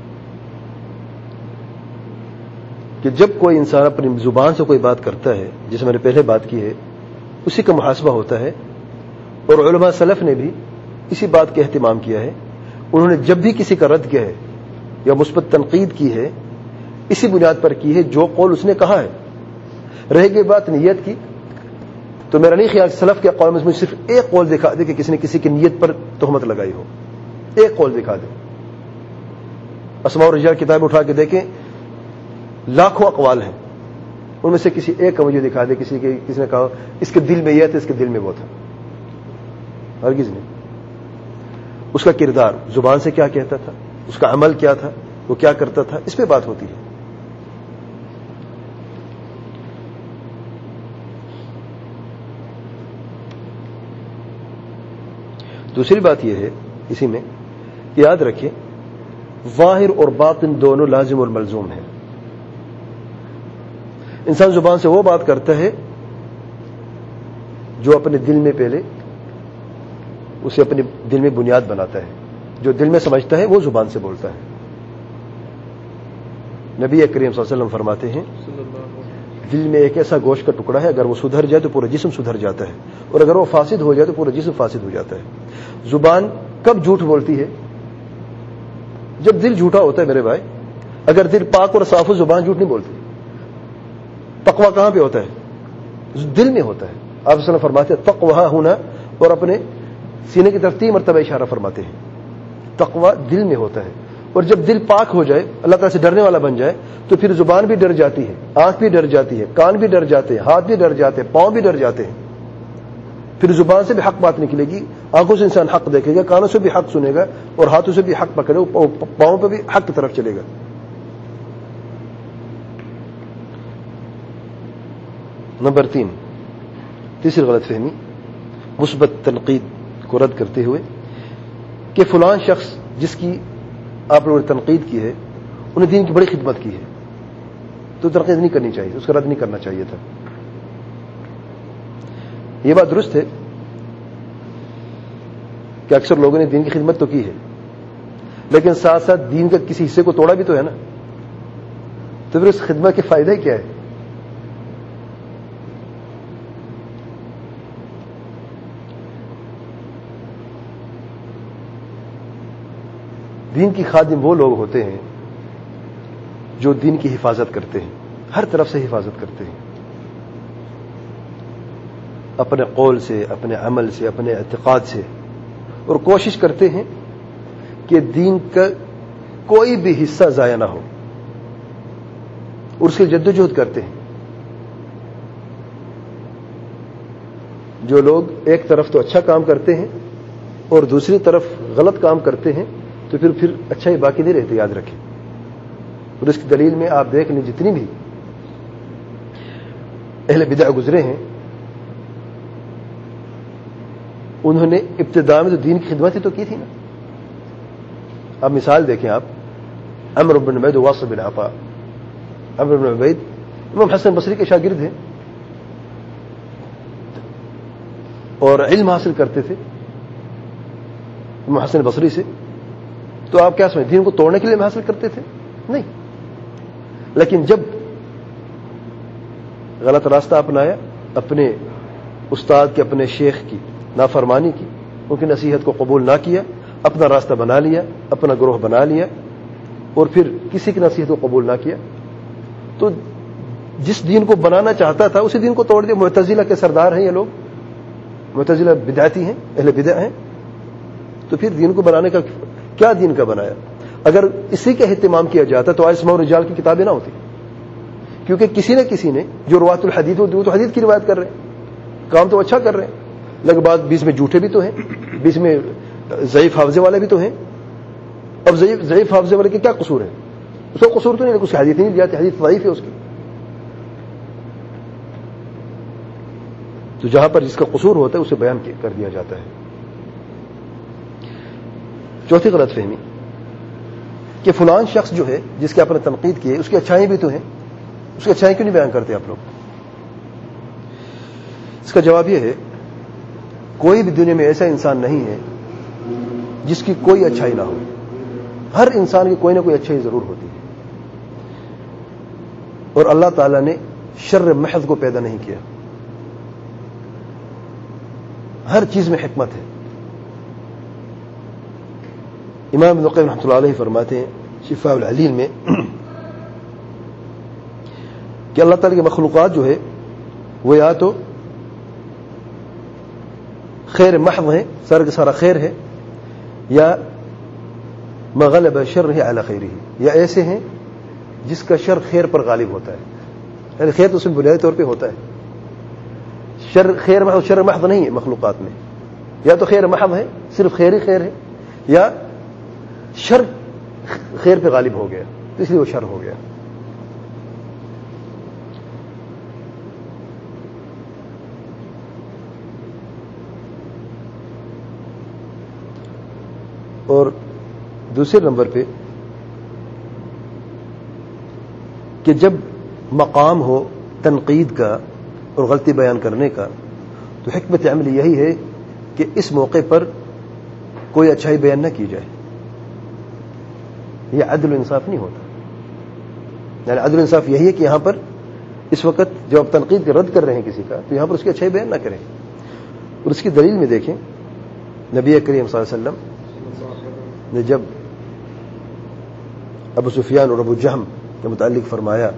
کہ جب کوئی انسان اپنی زبان سے کوئی بات کرتا ہے، جسے میں نے پہلے بات کی ہے، اسی کا محاسبہ ہوتا ہے. اور علماء سلف نے بھی اسی بات کا اہتمام کیا ہے. انہوں نے جب بھی کسی کا رد کیا ہے یا مثبت تنقید کی ہے، اسی بنیاد پر کی ہے جو قول اس نے کہا ہے. رہ گئی بات نیت کی، تو میرا نہیں خیال سلف کے اقوال میں مجھے صرف ایک قول دکھا دے کہ کسی نے کسی کی نیت پر تہمت لگائی ہو. ایک قول دکھا دے. اسماء الرجال کتاب اٹھا کے دیکھیں، لاکھوں اقوال ہیں، ان میں سے کسی ایک کا مجھے دکھا دے کسی کے کسی نے کہا اس کے دل میں یہ تھا، اس کے دل میں وہ تھا. ہرگز نہیں. اس کا کردار زبان سے کیا کہتا تھا، اس کا عمل کیا تھا، وہ کیا کرتا تھا، اس پہ بات ہوتی ہے. دوسری بات یہ ہے اسی میں، یاد رکھیں ظاہر اور باطن دونوں لازم اور ملزوم ہیں. انسان زبان سے وہ بات کرتا ہے جو اپنے دل میں پہلے اسے اپنے دل میں بنیاد بناتا ہے، جو دل میں سمجھتا ہے وہ زبان سے بولتا ہے. نبی کریم صلی اللہ علیہ وسلم فرماتے ہیں دل میں ایک ایسا گوشت کا ٹکڑا ہے، اگر وہ سدھر جائے تو پورا جسم سدھر جاتا ہے، اور اگر وہ فاسد ہو جائے تو پورا جسم فاسد ہو جاتا ہے. زبان کب جھوٹ بولتی ہے؟ جب دل جھوٹا ہوتا ہے میرے بھائی. اگر دل پاک اور صاف ہو زبان جھوٹ نہیں بولتی. تقویٰ کہاں پہ ہوتا ہے؟ دل میں ہوتا ہے. آپ صلی اللہ علیہ وسلم فرماتے ہیں تقویٰ ہونا، اور اپنے سینے کی طرف تین مرتبہ اشارہ فرماتے ہیں. تقویٰ دل میں ہوتا ہے، اور جب دل پاک ہو جائے، اللہ تعالیٰ سے ڈرنے والا بن جائے، تو پھر زبان بھی ڈر جاتی ہے، آنکھ بھی ڈر جاتی ہے، کان بھی ڈر جاتے ہیں، ہاتھ بھی ڈر جاتے ہیں، پاؤں بھی ڈر جاتے ہیں. پھر زبان سے بھی حق بات نکلے گی، آنکھوں سے انسان حق دیکھے گا، کانوں سے بھی حق سنے گا، اور ہاتھوں سے بھی حق پکڑے گا، پاؤں پہ بھی حق کی طرف چلے گا. نمبر تین، تیسری غلط فہمی مثبت تنقید کو رد کرتے ہوئے کہ فلان شخص جس کی آپ لوگوں نے تنقید کی ہے انہیں دین کی بڑی خدمت کی ہے، تو تنقید نہیں کرنی چاہیے، اس کا رد نہیں کرنا چاہیے تھا. یہ بات درست ہے کہ اکثر لوگوں نے دین کی خدمت تو کی ہے، لیکن ساتھ ساتھ دین کا کسی حصے کو توڑا بھی تو ہے نا. تو پھر اس خدمت کے فائدہ ہی کیا ہے؟ دین کی خادم وہ لوگ ہوتے ہیں جو دین کی حفاظت کرتے ہیں، ہر طرف سے حفاظت کرتے ہیں، اپنے قول سے، اپنے عمل سے، اپنے اعتقاد سے، اور کوشش کرتے ہیں کہ دین کا کوئی بھی حصہ ضائع نہ ہو، اور اس کی جدوجہد کرتے ہیں۔ جو لوگ ایک طرف تو اچھا کام کرتے ہیں اور دوسری طرف غلط کام کرتے ہیں تو پھر پھر اچھا ہی باقی نہیں رہتے، یاد رکھیں۔ اور اس کی دلیل میں آپ دیکھ لیں جتنی بھی اہل بدع گزرے ہیں، انہوں نے ابتدا میں تو دین کی خدمت ہی تو کی تھی نا۔ اب مثال دیکھیں آپ، عمرو بن عبید واصل بن عطاء، عمرو بن عبید امام حسن بصری کے شاگرد ہیں اور علم حاصل کرتے تھے امام حسن بصری سے، تو آپ کیا سمجھتے ہیں دین کو توڑنے کے لیے حاصل کرتے تھے؟ نہیں، لیکن جب غلط راستہ اپنایا، اپنے استاد کے، اپنے شیخ کی نافرمانی کی، ان کی نصیحت کو قبول نہ کیا، اپنا راستہ بنا لیا، اپنا گروہ بنا لیا، اور پھر کسی کی نصیحت کو قبول نہ کیا، تو جس دین کو بنانا چاہتا تھا اسی دین کو توڑ دیا۔ معتزلہ کے سردار ہیں یہ لوگ، معتزلہ بدعتی ہیں، اہل بدع ہیں، تو پھر دین کو بنانے کا کیا دین کا بنایا؟ اگر اسی کا اہتمام کیا جاتا تو آج اسماء الرجال کی کتابیں نہ ہوتی، کیونکہ کسی نہ کسی نے جو روات الحدیث وہ تو حدیث کی روایت کر رہے ہیں، کام تو اچھا کر رہے ہیں، لگ بعد بیچ میں جھوٹے بھی تو ہیں، بیچ میں ضعیف حافظے والے بھی تو ہیں۔ اب ضعیف ضعیف حافظے والے کے کیا قصور ہے؟ اس کا قصور تو نہیں، اس کی حدیث نہیں جاتی، حدیث ضعیف ہے اس کی۔ تو جہاں پر جس کا قصور ہوتا ہے اسے بیان کر دیا جاتا ہے۔ چوتھی غلط فہمی کہ فلان شخص جو ہے جس کی آپ نے تنقید کی ہے اس کی اچھائیں بھی تو ہیں، اس کی اچھائیں کیوں نہیں بیان کرتے آپ لوگ؟ اس کا جواب یہ ہے، کوئی بھی دنیا میں ایسا انسان نہیں ہے جس کی کوئی اچھائی نہ ہو، ہر انسان کی کوئی نہ کوئی اچھائی ضرور ہوتی ہے، اور اللہ تعالیٰ نے شر محض کو پیدا نہیں کیا، ہر چیز میں حکمت ہے۔ امام ابن القیم رحمۃ اللہ علیہ فرماتے ہیں شفاء العلیل میں کہ اللہ تعالیٰ کی مخلوقات جو ہے وہ یا تو خیر محض ہے، سارا کا سارا خیر ہے، یا مغلب شر ہے علی خیرہ، یا ایسے ہیں جس کا شر خیر پر غالب ہوتا ہے، یعنی خیر تو اس میں بنیادی طور پہ ہوتا ہے، شر خیر محض شر محض نہیں ہے مخلوقات میں، یا تو خیر محض ہے صرف خیر ہی خیر ہے، یا شر خیر پہ غالب ہو گیا تو اس لیے وہ شر ہو گیا۔ اور دوسرے نمبر پہ کہ جب مقام ہو تنقید کا اور غلطی بیان کرنے کا تو حکمت عملی یہی ہے کہ اس موقع پر کوئی اچھائی بیان نہ کی جائے، یہ عدل و انصاف نہیں ہوتا۔ یعنی عدل و انصاف یہی ہے کہ یہاں پر اس وقت جب آپ تنقید کے رد کر رہے ہیں کسی کا تو یہاں پر اس کی اچھائی بیان نہ کریں۔ اور اس کی دلیل میں دیکھیں، نبی کریم صلی اللہ علیہ وسلم نے جب ابو سفیان اور ابو جہم کے متعلق فرمایا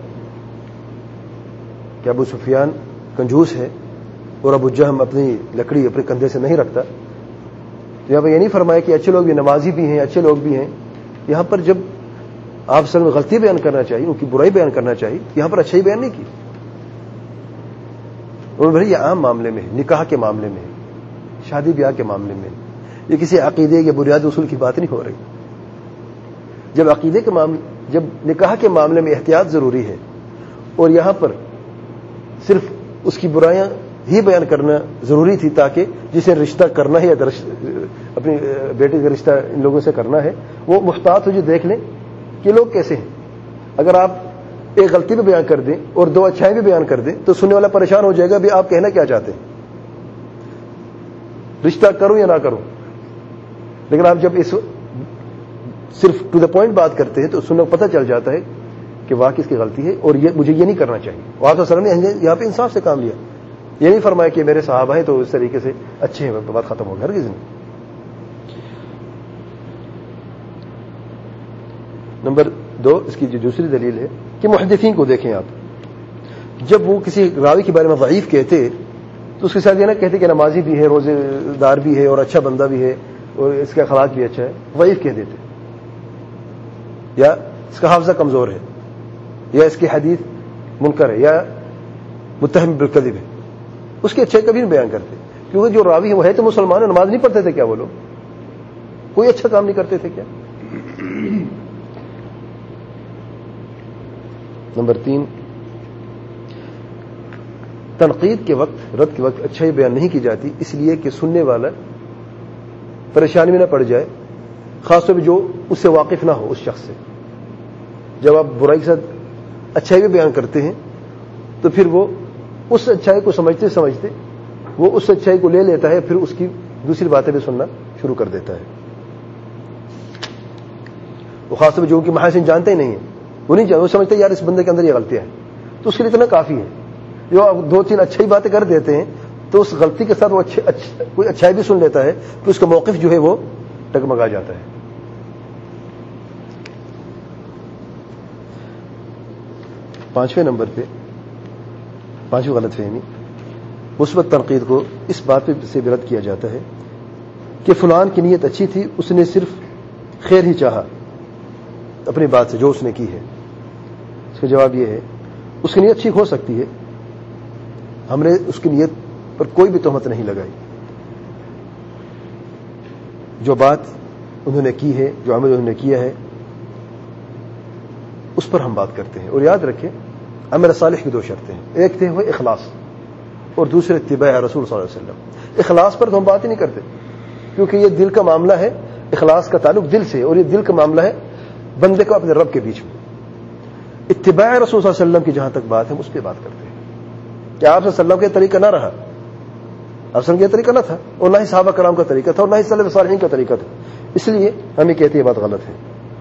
کہ ابو سفیان کنجوس ہے اور ابو جہم اپنی لکڑی اپنے کندھے سے نہیں رکھتا، تو یہاں پر یہ نہیں فرمایا کہ اچھے لوگ بھی نمازی بھی ہیں، اچھے لوگ بھی ہیں۔ یہاں پر جب آپ اصل میں غلطی بیان کرنا چاہیے، ان کی برائی بیان کرنا چاہیے، یہاں پر اچھائی بیان نہیں کی۔ اور بھائی یہ عام معاملے میں ہے، نکاح کے معاملے میں ہے، شادی بیاہ کے معاملے میں، یہ کسی عقیدے یا بنیادی اصول کی بات نہیں ہو رہی۔ جب عقیدے کے معاملے جب نکاح کے معاملے میں احتیاط ضروری ہے اور یہاں پر صرف اس کی برائیاں ہی بیان کرنا ضروری تھی تاکہ جسے رشتہ کرنا ہے یا اپنی بیٹے کا رشتہ ان لوگوں سے کرنا ہے وہ محتاط ہو جو دیکھ لیں کہ لوگ کیسے ہیں۔ اگر آپ ایک غلطی بھی بیان کر دیں اور دو اچھائی بھی بیان کر دیں تو سننے والا پریشان ہو جائے گا بھی آپ کہنا کیا چاہتے ہیں، رشتہ کروں یا نہ کروں۔ لیکن آپ جب اس صرف ٹو دا پوائنٹ بات کرتے ہیں تو سننے کو پتہ چل جاتا ہے کہ واقعی اس کی غلطی ہے اور یہ مجھے یہ نہیں کرنا چاہیے۔ وہاں تو سر نے یہاں پہ انصاف سے کام لیا، یہ نہیں فرمایا کہ میرے صحابہ ہیں تو اس طریقے سے اچھے ہیں، بات ختم ہو گیا، ہرگز نہیں۔ نمبر دو اس کی جو دوسری دلیل ہے کہ محدثین کو دیکھیں آپ، جب وہ کسی راوی کے بارے میں ضعیف کہتے تو اس کے ساتھ یہ نہ کہتے کہ نمازی بھی ہے، روزے دار بھی ہے اور اچھا بندہ بھی ہے اور اس کا اخلاق بھی اچھا ہے، ضعیف کہہ دیتے، یا اس کا حافظہ کمزور ہے، یا اس کی حدیث منکر ہے، یا متہم بالکذب ہے، اس کے اچھے کبھی نہیں بیان کرتے، کیونکہ جو راوی ہے وہ ہے تو مسلمان، نماز نہیں پڑھتے تھے کیا وہ لوگ؟ کوئی اچھا کام نہیں کرتے تھے کیا؟ نمبر تین، تنقید کے وقت، رد کے وقت اچھائی بیان نہیں کی جاتی، اس لیے کہ سننے والا پریشانی میں نہ پڑ جائے، خاص طور پہ جو اس سے واقف نہ ہو اس شخص سے۔ جب آپ برائی کے ساتھ اچھائی بھی بیان کرتے ہیں تو پھر وہ اس اچھائی کو سمجھتے سمجھتے وہ اس اچھائی کو لے لیتا ہے، پھر اس کی دوسری باتیں بھی سننا شروع کر دیتا ہے۔ وہ خاص طور پہ جو ان کی محاسن جانتے ہی نہیں ہیں، وہ نہیں جانتے، وہ سمجھتے ہیں یار اس بندے کے اندر یہ غلطیاں ہیں، تو اس کے لیے اتنا کافی ہے۔ جو آپ دو تین اچھی باتیں کر دیتے ہیں تو اس غلطی کے ساتھ وہ اچھے اچھ... کوئی اچھائی بھی سن لیتا ہے کہ اس کا موقف جو ہے وہ ٹگمگا جاتا ہے۔ پانچویں نمبر پہ پانچویں غلط فہمی، مثبت تنقید کو اس بات پہ سے بھی رد کیا جاتا ہے کہ فلان کی نیت اچھی تھی، اس نے صرف خیر ہی چاہا اپنی بات سے جو اس نے کی ہے۔ اس کا جواب یہ ہے اس کی نیت ٹھیک ہو سکتی ہے، ہم نے اس کی نیت پر کوئی بھی تہمت نہیں لگائی، جو بات انہوں نے کی ہے، جو عمل انہوں نے کیا ہے اس پر ہم بات کرتے ہیں۔ اور یاد رکھیں عمل صالح کی دو شرطیں ہیں، ایک تھے وہ اخلاص اور دوسرے اتباع رسول صلی اللہ علیہ وسلم۔ اخلاص پر تو ہم بات ہی نہیں کرتے کیونکہ یہ دل کا معاملہ ہے، اخلاص کا تعلق دل سے، اور یہ دل کا معاملہ ہے بندے کو اپنے رب کے بیچ میں۔ اتباع رسول صلی اللہ علیہ وسلم کی جہاں تک بات ہے ہم اس پہ بات کرتے ہیں کہ آپ صلی اللہ علیہ وسلم کا طریقہ نہ رہا، آپ صلی اللہ علیہ وسلم کا طریقہ نہ تھا، اور نہ ہی صحابہ کرام کا طریقہ تھا، اور نہ ہی سلف صالحین کا طریقہ تھا، اس لیے ہم یہ کہتے ہیں یہ بات غلط ہے۔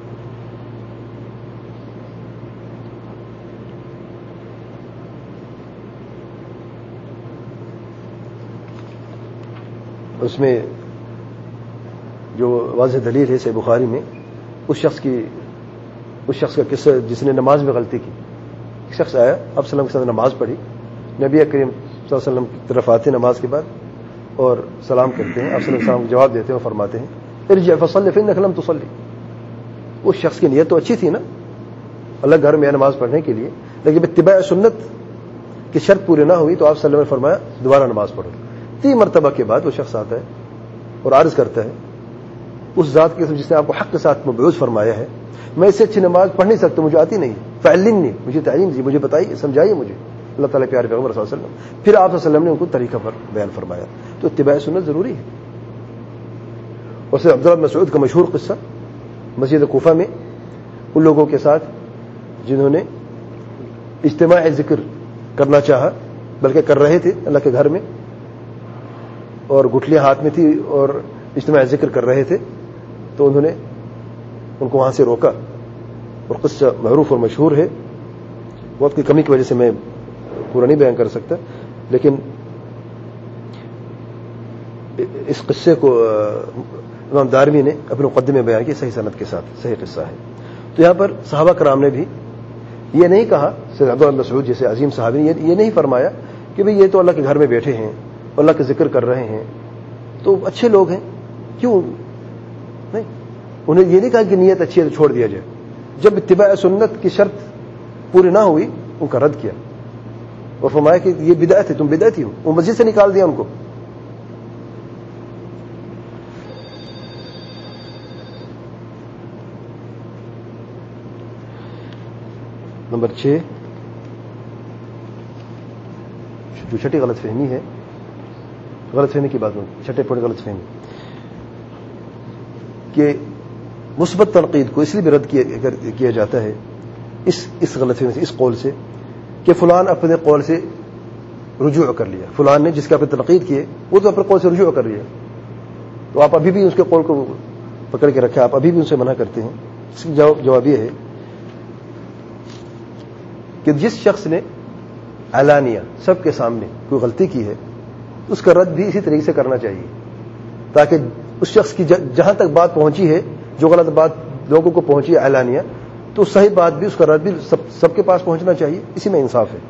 اس میں جو واضح دلیل ہے صحیح بخاری میں اس شخص کی اس شخص کا قصہ جس نے نماز میں غلطی کی۔ ایک شخص آیا، آپ صلی اللہ علیہ وسلم کے ساتھ نماز پڑھی، نبی کریم صلی اللہ علیہ وسلم کی طرف آتے نماز کے بعد اور سلام کرتے ہیں، آپ صلی اللہ علیہ وسلم کو جواب دیتے ہیں اور فرماتے ہیں ارجع فصلی فإنک لم تصلی۔ اس شخص کی نیت تو اچھی تھی نا، اللہ گھر میں نماز پڑھنے کے لیے، لیکن اتباع سنت کی شرط پوری نہ ہوئی تو آپ صلی اللہ علیہ وسلم نے فرمایا دوبارہ نماز پڑھو۔ تین مرتبہ کے بعد وہ شخص آتا ہے اور عرض کرتا ہے اس ذات کے جس نے آپ کو حق کے ساتھ مبعوث فرمایا ہے، میں اس سے اچھی نماز پڑھ نہیں سکتا، مجھے آتی نہیں، فعلمنی، مجھے تعلیم دیجیے، مجھے بتائیے، سمجھائیے مجھے۔ اللہ تعالیٰ پیارے پیغمبر صلی اللہ علیہ وسلم، پھر آپ صلی اللہ علیہ وسلم نے ان کو طریقہ پر بیان فرمایا۔ تو اتباع سنت ضروری ہے۔ اور سے عبداللہ بن مسعود کا مشہور قصہ مسجد کوفہ میں ان لوگوں کے ساتھ جنہوں نے اجتماع ذکر کرنا چاہا، بلکہ کر رہے تھے اللہ کے گھر میں، اور گٹھلیاں ہاتھ میں تھی اور اجتماع ذکر کر رہے تھے، تو انہوں نے ان کو وہاں سے روکا، اور قصہ معروف اور مشہور ہے، وقت کی کمی کی وجہ سے میں پورا نہیں بیان کر سکتا، لیکن اس قصے کو امام دارمی نے اپنے مقدمے میں بیان کیا صحیح سند کے ساتھ، صحیح قصہ ہے۔ تو یہاں پر صحابہ کرام نے بھی یہ نہیں کہا، سید عبداللہ بن مسعود جیسے عظیم صحابی نے یہ نہیں فرمایا کہ بھئی یہ تو اللہ کے گھر میں بیٹھے ہیں، اللہ کا ذکر کر رہے ہیں، تو اچھے لوگ ہیں، کیوں نہیں؟ انہیں یہ نہیں کہا کہ نیت اچھی ہے تو چھوڑ دیا جائے۔ جب اتباع سنت کی شرط پوری نہ ہوئی ان کا رد کیا اور فرمایا کہ یہ بدعت ہے، تم بدعتی ہو، وہ مسجد سے نکال دیا ان کو۔ نمبر چھ، جو چھٹی غلط فہمی ہے، غلط فہمی کی بات میں چھٹے پوائنٹ غلط فہمی کہ مثبت تنقید کو اس لیے بھی رد کیا جاتا ہے اس اس غلط فہمی سے، اس قول سے کہ فلان اپنے قول سے رجوع کر لیا، فلان نے جس کا اپنے تنقید کیے وہ تو اپنے قول سے رجوع کر لیا، تو آپ ابھی بھی اس کے قول کو پکڑ کے رکھا، آپ ابھی بھی ان سے منع کرتے ہیں۔ اس کی جواب یہ ہے کہ جس شخص نے اعلانیہ سب کے سامنے کوئی غلطی کی ہے اس کا رد بھی اسی طریقے سے کرنا چاہیے، تاکہ اس شخص کی جہاں تک بات پہنچی ہے، جو غلط بات لوگوں کو پہنچی ہے اعلانیہ، تو صحیح بات بھی، اس کا رد بھی سب, سب کے پاس پہنچنا چاہیے. اسی میں انصاف ہے.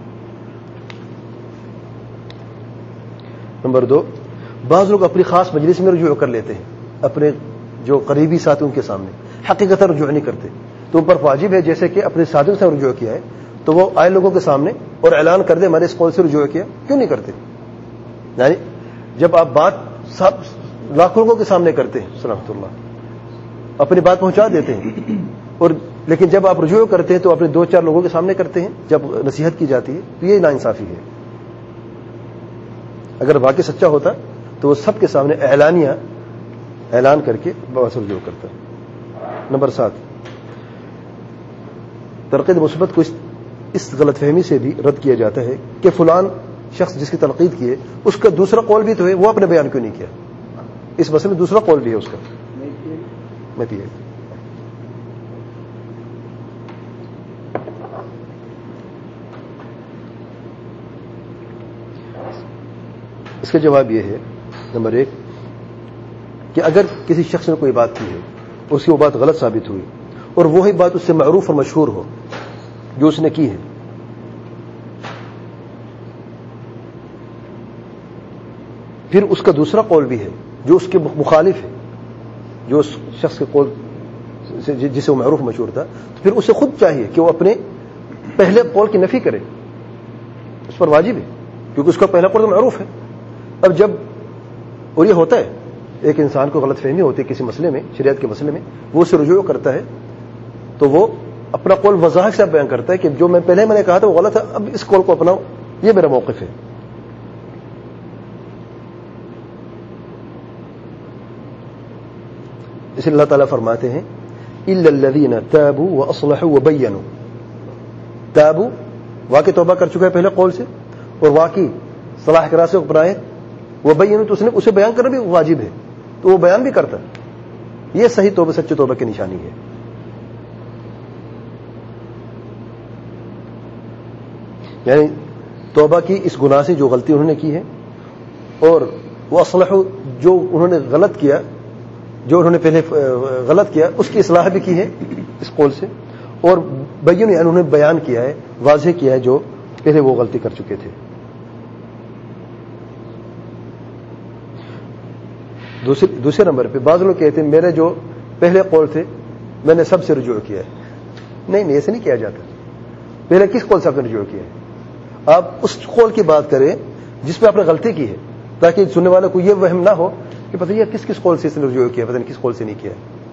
نمبر دو، بعض لوگ اپنی خاص مجلس میں رجوع کر لیتے ہیں، اپنے جو قریبی ساتھی ان کے سامنے حقیقت رجوع نہیں کرتے. تو ان پر واجب ہے جیسے کہ اپنے ساتھیوں سے رجوع کیا ہے تو وہ آئے لوگوں کے سامنے اور اعلان کر دے میں نے اس قول سے رجوع کیا. کیوں نہیں کرتے؟ یعنی جب آپ بات سب لاکھوں لوگوں کے سامنے کرتے ہیں سلامت اللہ، اپنی بات پہنچا دیتے ہیں، اور لیکن جب آپ رجوع کرتے ہیں تو اپنے دو چار لوگوں کے سامنے کرتے ہیں جب نصیحت کی جاتی ہے، تو یہ ناانصافی ہے. اگر واقعی سچا ہوتا تو وہ سب کے سامنے اعلانیہ اعلان کر کے بات سے رجوع کرتا. نمبر سات، تنقید مثبت کو اس, اس غلط فہمی سے بھی رد کیا جاتا ہے کہ فلان شخص جس کی تنقید کی ہے اس کا دوسرا قول بھی تو ہے، وہ اپنے بیان کیوں نہیں کیا؟ اس مسئلے میں دوسرا قول بھی ہے اس کا. میں پیے اس کا جواب یہ ہے، نمبر ایک کہ اگر کسی شخص نے کوئی بات کی ہے، اس کی وہ بات غلط ثابت ہوئی اور وہی بات اس سے معروف اور مشہور ہو جو اس نے کی ہے، پھر اس کا دوسرا قول بھی ہے جو اس کے مخالف ہے، جو اس شخص کے قول جسے وہ معروف مشہور تھا، تو پھر اسے خود چاہیے کہ وہ اپنے پہلے قول کی نفی کرے. اس پر واجب ہے کیونکہ اس کا پہلا قول معروف ہے. اب جب اور یہ ہوتا ہے ایک انسان کو غلط فہمی ہوتی ہے کسی مسئلے میں، شریعت کے مسئلے میں، وہ اسے رجوع کرتا ہے تو وہ اپنا قول وضاحت سے بیان کرتا ہے کہ جو میں پہلے میں نے کہا تھا وہ غلط ہے، اب اس قول کو اپناؤ، یہ میرا موقف ہے. اس لیے اللہ تعالیٰ فرماتے ہیں الا الذين تابوا واصلحوا وبينوا. تابوا واقعی توبہ کر چکا ہے پہلے قول سے، اور واقعی صلاح کے راستے کو اپنائے، وبينوا تو اس نے اسے بیان کرنا بھی واجب ہے تو وہ بیان بھی کرتا. یہ صحیح توبہ، سچی توبہ کی نشانی ہے. یعنی توبہ کی اس گناہ سے جو غلطی انہوں نے کی ہے، اور وہ اصلح جو انہوں نے غلط کیا، جو انہوں نے پہلے غلط کیا اس کی اصلاح بھی کی ہے اس قول سے، اور بین یعنی انہوں نے بیان کیا ہے، واضح کیا ہے جو پہلے وہ غلطی کر چکے تھے. دوسرے دوسرے نمبر پہ بعض لوگ کہتے ہیں میرے جو پہلے قول تھے میں نے سب سے رجوع کیا ہے. نہیں نہیں، ایسے نہیں کیا جاتا. پہلے کس قول سے آپ نے رجوع کیا ہے؟ آپ اس قول کی بات کریں جس پہ آپ نے غلطی کی ہے، تاکہ سننے والے کو یہ وہم نہ ہو کہ پتہ یہ کس کس قول سے اس نے رجوع کیا، پتہ نہیں کس قول سے نہیں کیا.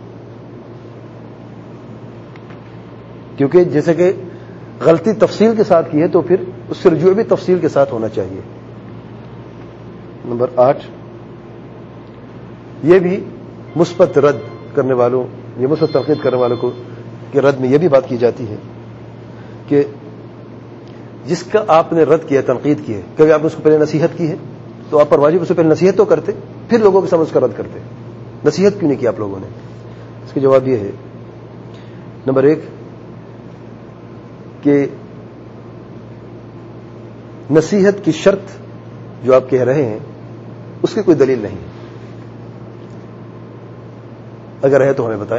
کیونکہ جیسے کہ غلطی تفصیل کے ساتھ کی ہے تو پھر اس سے رجوع بھی تفصیل کے ساتھ ہونا چاہیے. نمبر آٹھ، یہ بھی مثبت رد کرنے والوں، یہ مثبت تنقید کرنے والوں کو کہ رد میں یہ بھی بات کی جاتی ہے کہ جس کا آپ نے رد کیا، تنقید کی ہے، کبھی آپ نے اس کو پہلے نصیحت کی ہے تو آپ پر واجب اس سے پہلے نصیحت تو کرتے، پھر لوگوں کے سامنے اس کا رد کرتے. نصیحت کیوں نہیں کی آپ لوگوں نے؟ اس کا جواب یہ ہے، نمبر ایک کہ نصیحت کی شرط جو آپ کہہ رہے ہیں اس کی کوئی دلیل نہیں ہے. اگر ہے تو ہمیں بتائیں.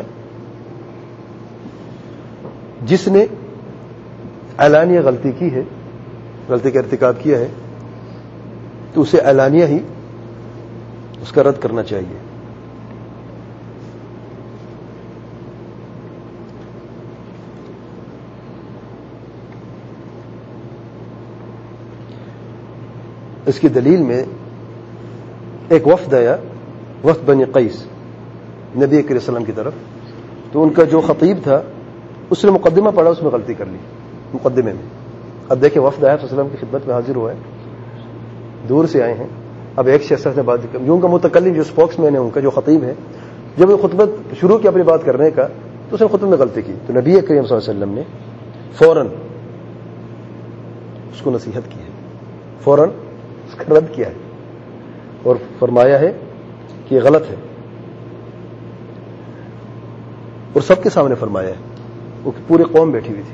جس نے اعلانیہ غلطی کی ہے، غلطی کا ارتکاب کیا ہے، تو اسے اعلانیہ ہی اس کا رد کرنا چاہیے. اس کی دلیل میں ایک وفد آیا، وفد بنی قیس، نبی کریم صلی اللہ علیہ وسلم کی طرف، تو ان کا جو خطیب تھا اس نے مقدمہ پڑھا، اس میں غلطی کر لی مقدمے میں. اب دیکھیں وفد آیا صلی اللہ علیہ وسلم کی خدمت میں حاضر ہوا ہے، دور سے آئے ہیں. اب ایک شخص نے بات کی، جو ان کا متکلم، جو اسپوکس مین ہے ان کا، جو خطیب ہے، جب وہ خطبت شروع کی اپنی بات کرنے کا تو اس نے خطبے میں غلطی کی. تو نبی کریم صلی اللہ علیہ وسلم نے فوراً اس کو نصیحت کی ہے، فوراً اس کا رد کیا ہے اور فرمایا ہے کہ یہ غلط ہے، اور سب کے سامنے فرمایا ہے. وہ پوری قوم بیٹھی ہوئی تھی،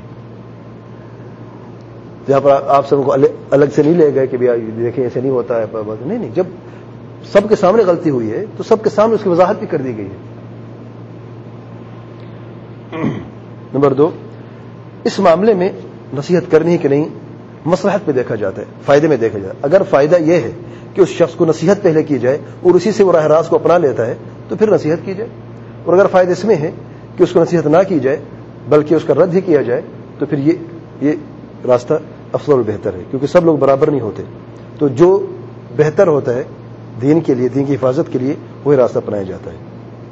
جہاں پر آپ سب کو الگ سے نہیں لے گئے کہ دیکھیں ایسے نہیں ہوتا ہے. نہیں نہیں، جب سب کے سامنے غلطی ہوئی ہے تو سب کے سامنے اس کی وضاحت بھی کر دی گئی ہے. نمبر دو، اس معاملے میں نصیحت کرنی ہے کہ نہیں مصلحت پہ دیکھا جاتا ہے، فائدے میں دیکھا جاتا ہے. اگر فائدہ یہ ہے کہ اس شخص کو نصیحت پہلے کی جائے اور اسی سے وہ راہ راست کو اپنا لیتا ہے تو پھر نصیحت کی جائے، اور اگر فائدہ اس میں ہے کہ اس کو نصیحت نہ کی جائے بلکہ اس کا رد ہی کیا جائے تو پھر یہ یہ راستہ افضل و بہتر ہے، کیونکہ سب لوگ برابر نہیں ہوتے. تو جو بہتر ہوتا ہے دین کے لیے، دین کی حفاظت کے لیے، وہی راستہ اپنایا جاتا ہے.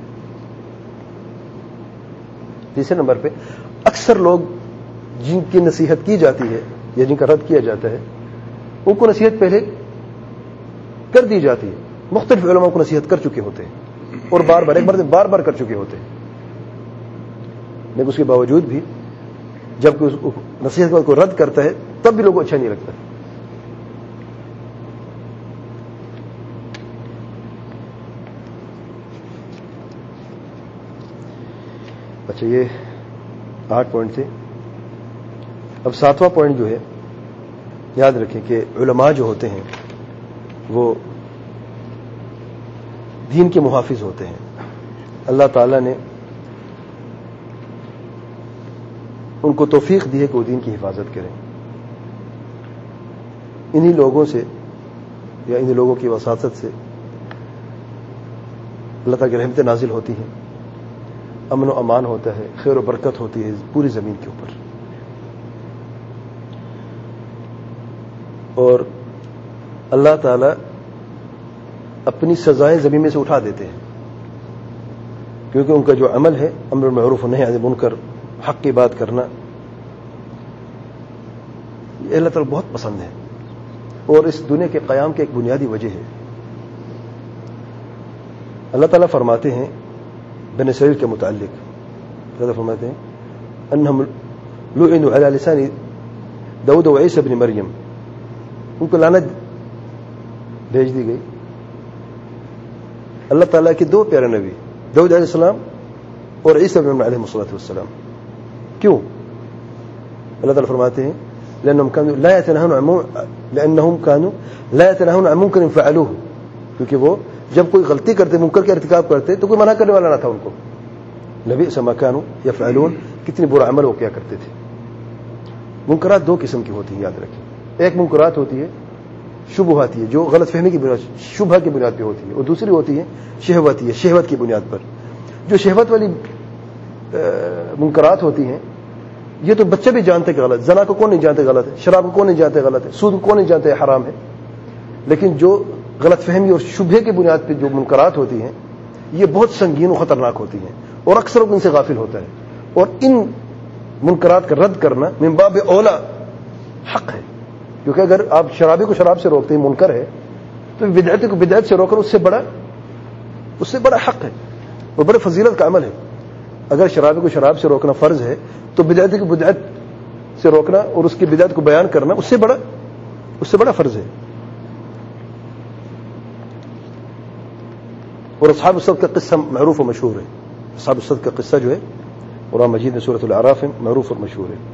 تیسرے نمبر پہ اکثر لوگ جن کی نصیحت کی جاتی ہے یا جن کا رد کیا جاتا ہے ان کو نصیحت پہلے کر دی جاتی ہے. مختلف علماء کو نصیحت کر چکے ہوتے ہیں اور بار بار ایک بار بار بار کر چکے ہوتے ہیں، لیکن اس کے باوجود بھی جب کوئی نصیحت کو کوئی رد کرتا ہے تب بھی لوگوں کو اچھا نہیں لگتا. اچھا، یہ آٹھ پوائنٹ تھے. اب ساتواں پوائنٹ جو ہے، یاد رکھیں کہ علماء جو ہوتے ہیں وہ دین کے محافظ ہوتے ہیں. اللہ تعالیٰ نے ان کو توفیق دی ہے کہ وہ دین کی حفاظت کریں. انہی لوگوں سے یا انہی لوگوں کی وساطت سے اللہ تعالیٰ کی رحمتیں نازل ہوتی ہیں، امن و امان ہوتا ہے، خیر و برکت ہوتی ہے پوری زمین کے اوپر. اور اللہ تعالی اپنی سزائیں زمین میں سے اٹھا دیتے ہیں، کیونکہ ان کا جو عمل ہے امر بالمعروف و نہی عن المنکر، حق کی بات کرنا، یہ اللہ تعالی بہت پسند ہے اور اس دنیا کے قیام کی ایک بنیادی وجہ ہے. اللہ تعالیٰ فرماتے ہیں بنی اسرائیل کے متعلق، اللہ فرماتے ہیں انہم لعنوا علی لسان داؤد و عیسی ابن مریم، ان کو لعنت بھیج دی گئی. اللہ تعالیٰ کے دو پیارے نبی داؤد علیہ السلام اور عیسی ابن مریم علیہ الصلوۃ والسلام. کیوں؟ اللہ تعالیٰ فرماتے ہیں لأنهم كانوا لا يتناهون عن لأنهم كانوا لا يتناهون عن منكر فعلوه، کیونکہ وہ جب کوئی غلطی کرتے، منکر کا ارتکاب کرتے تو کوئی منع کرنے والا نہ تھا ان کو. لبئس ما كانوا يفعلون، کتنی برا عمل وہ کیا کرتے تھے. منکرات دو قسم کی ہوتی ہیں، یاد رکھیں. ایک منکرات ہوتی ہے شبہات، ہے جو غلط فہمی کی بنیاد، شبہ کی بنیاد پہ ہوتی ہے، اور دوسری ہوتی ہے شہوت، ہے شہوت کی بنیاد پر. جو شہوت والی منکرات ہوتی ہیں یہ تو بچے بھی جانتے کہ غلط، زنا کو کون نہیں جانتے غلط ہے، شراب کو کون نہیں جانتے غلط ہے، سود کو کون نہیں جانتے حرام ہے. لیکن جو غلط فہمی اور شبہے کی بنیاد پہ جو منکرات ہوتی ہیں یہ بہت سنگین و خطرناک ہوتی ہیں اور اکثر ان سے غافل ہوتا ہے. اور ان منکرات کا رد کرنا من باب اولا حق ہے، کیونکہ اگر آپ شرابی کو شراب سے روکتے ہیں منکر ہے، تو بدعت کو بدعت سے روکنا اس سے بڑا اس سے بڑا حق ہے، وہ بڑے فضیلت کا عمل ہے. اگر شرابی کو شراب سے روکنا فرض ہے تو بدعت کو بدعت سے روکنا اور اس کی بدعت کو بیان کرنا اس سے بڑا اس سے بڑا فرض ہے. اور اصحاب الصد کا قصہ معروف و مشہور ہے. اصحاب الصد کا قصہ جو ہے قرآن مجید میں سورۃ الاعراف میں معروف اور مشہور ہے.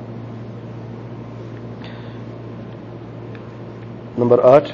نمبر آٹھ،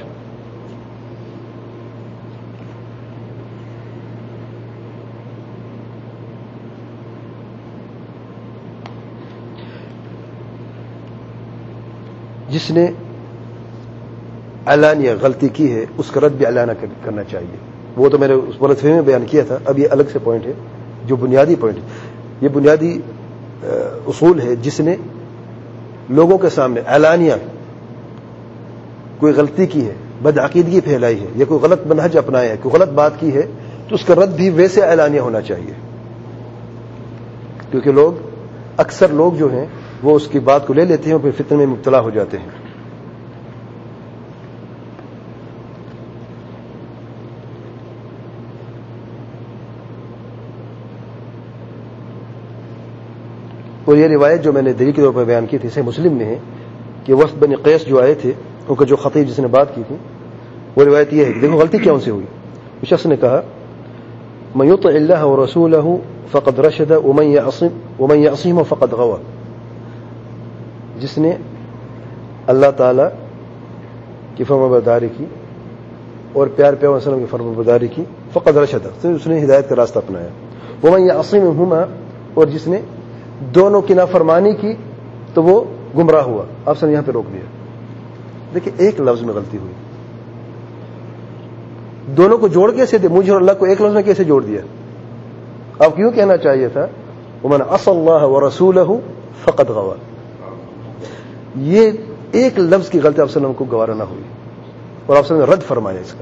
جس نے علانیہ غلطی کی ہے اس کا رد بھی علانیہ کرنا چاہیے. وہ تو میں نے اس غلط فہمی میں بیان کیا تھا، اب یہ الگ سے پوائنٹ ہے جو بنیادی پوائنٹ ہے. یہ بنیادی اصول ہے جس نے لوگوں کے سامنے علانیہ کوئی غلطی کی ہے، بدعقیدگی پھیلائی ہے یا کوئی غلط منہج اپنایا ہے، کوئی غلط بات کی ہے، تو اس کا رد بھی ویسے علانیہ ہونا چاہیے. کیونکہ لوگ اکثر لوگ جو ہیں وہ اس کی بات کو لے لیتے ہیں اور پھر فتنے میں مبتلا ہو جاتے ہیں. اور یہ روایت جو میں نے دلیل کے طور پر بیان کی تھی صحیح مسلم میں ہے کہ وفد بنی قیس جو آئے تھے ان کا جو خطیب جس نے بات کی تھی وہ روایت یہ ہے کہ دیکھو غلطی کیا ان سے ہوئی. اس شخص نے کہا من یطع اللہ ورسولہ فقد رشد ومن یعصم ومن یعصمہ فقد غوى، جس نے اللہ تعالی کی فرمانبرداری کی اور پیار پیار وسلم کی فرمانبرداری کی فقد رشد، اس نے ہدایت کا راستہ اپنایا. ومن یعصمہما، اور جس نے دونوں کی نافرمانی کی تو وہ گمراہ ہوا. آپ نے یہاں پہ روک دیا. دیکھیں ایک لفظ میں غلطی ہوئی, دونوں کو جوڑ کیسے دے؟ مجھے اور اللہ کو ایک لفظ میں کیسے جوڑ دیا؟ آپ کیوں کہنا چاہیے تھا ومن عصى الله ورسوله فقد غوى. یہ ایک لفظ کی غلطی آپ صلی اللہ علیہ وسلم کو گوارا نہ ہوئی اور آپ صلی اللہ علیہ وسلم نے رد فرمایا اس کا.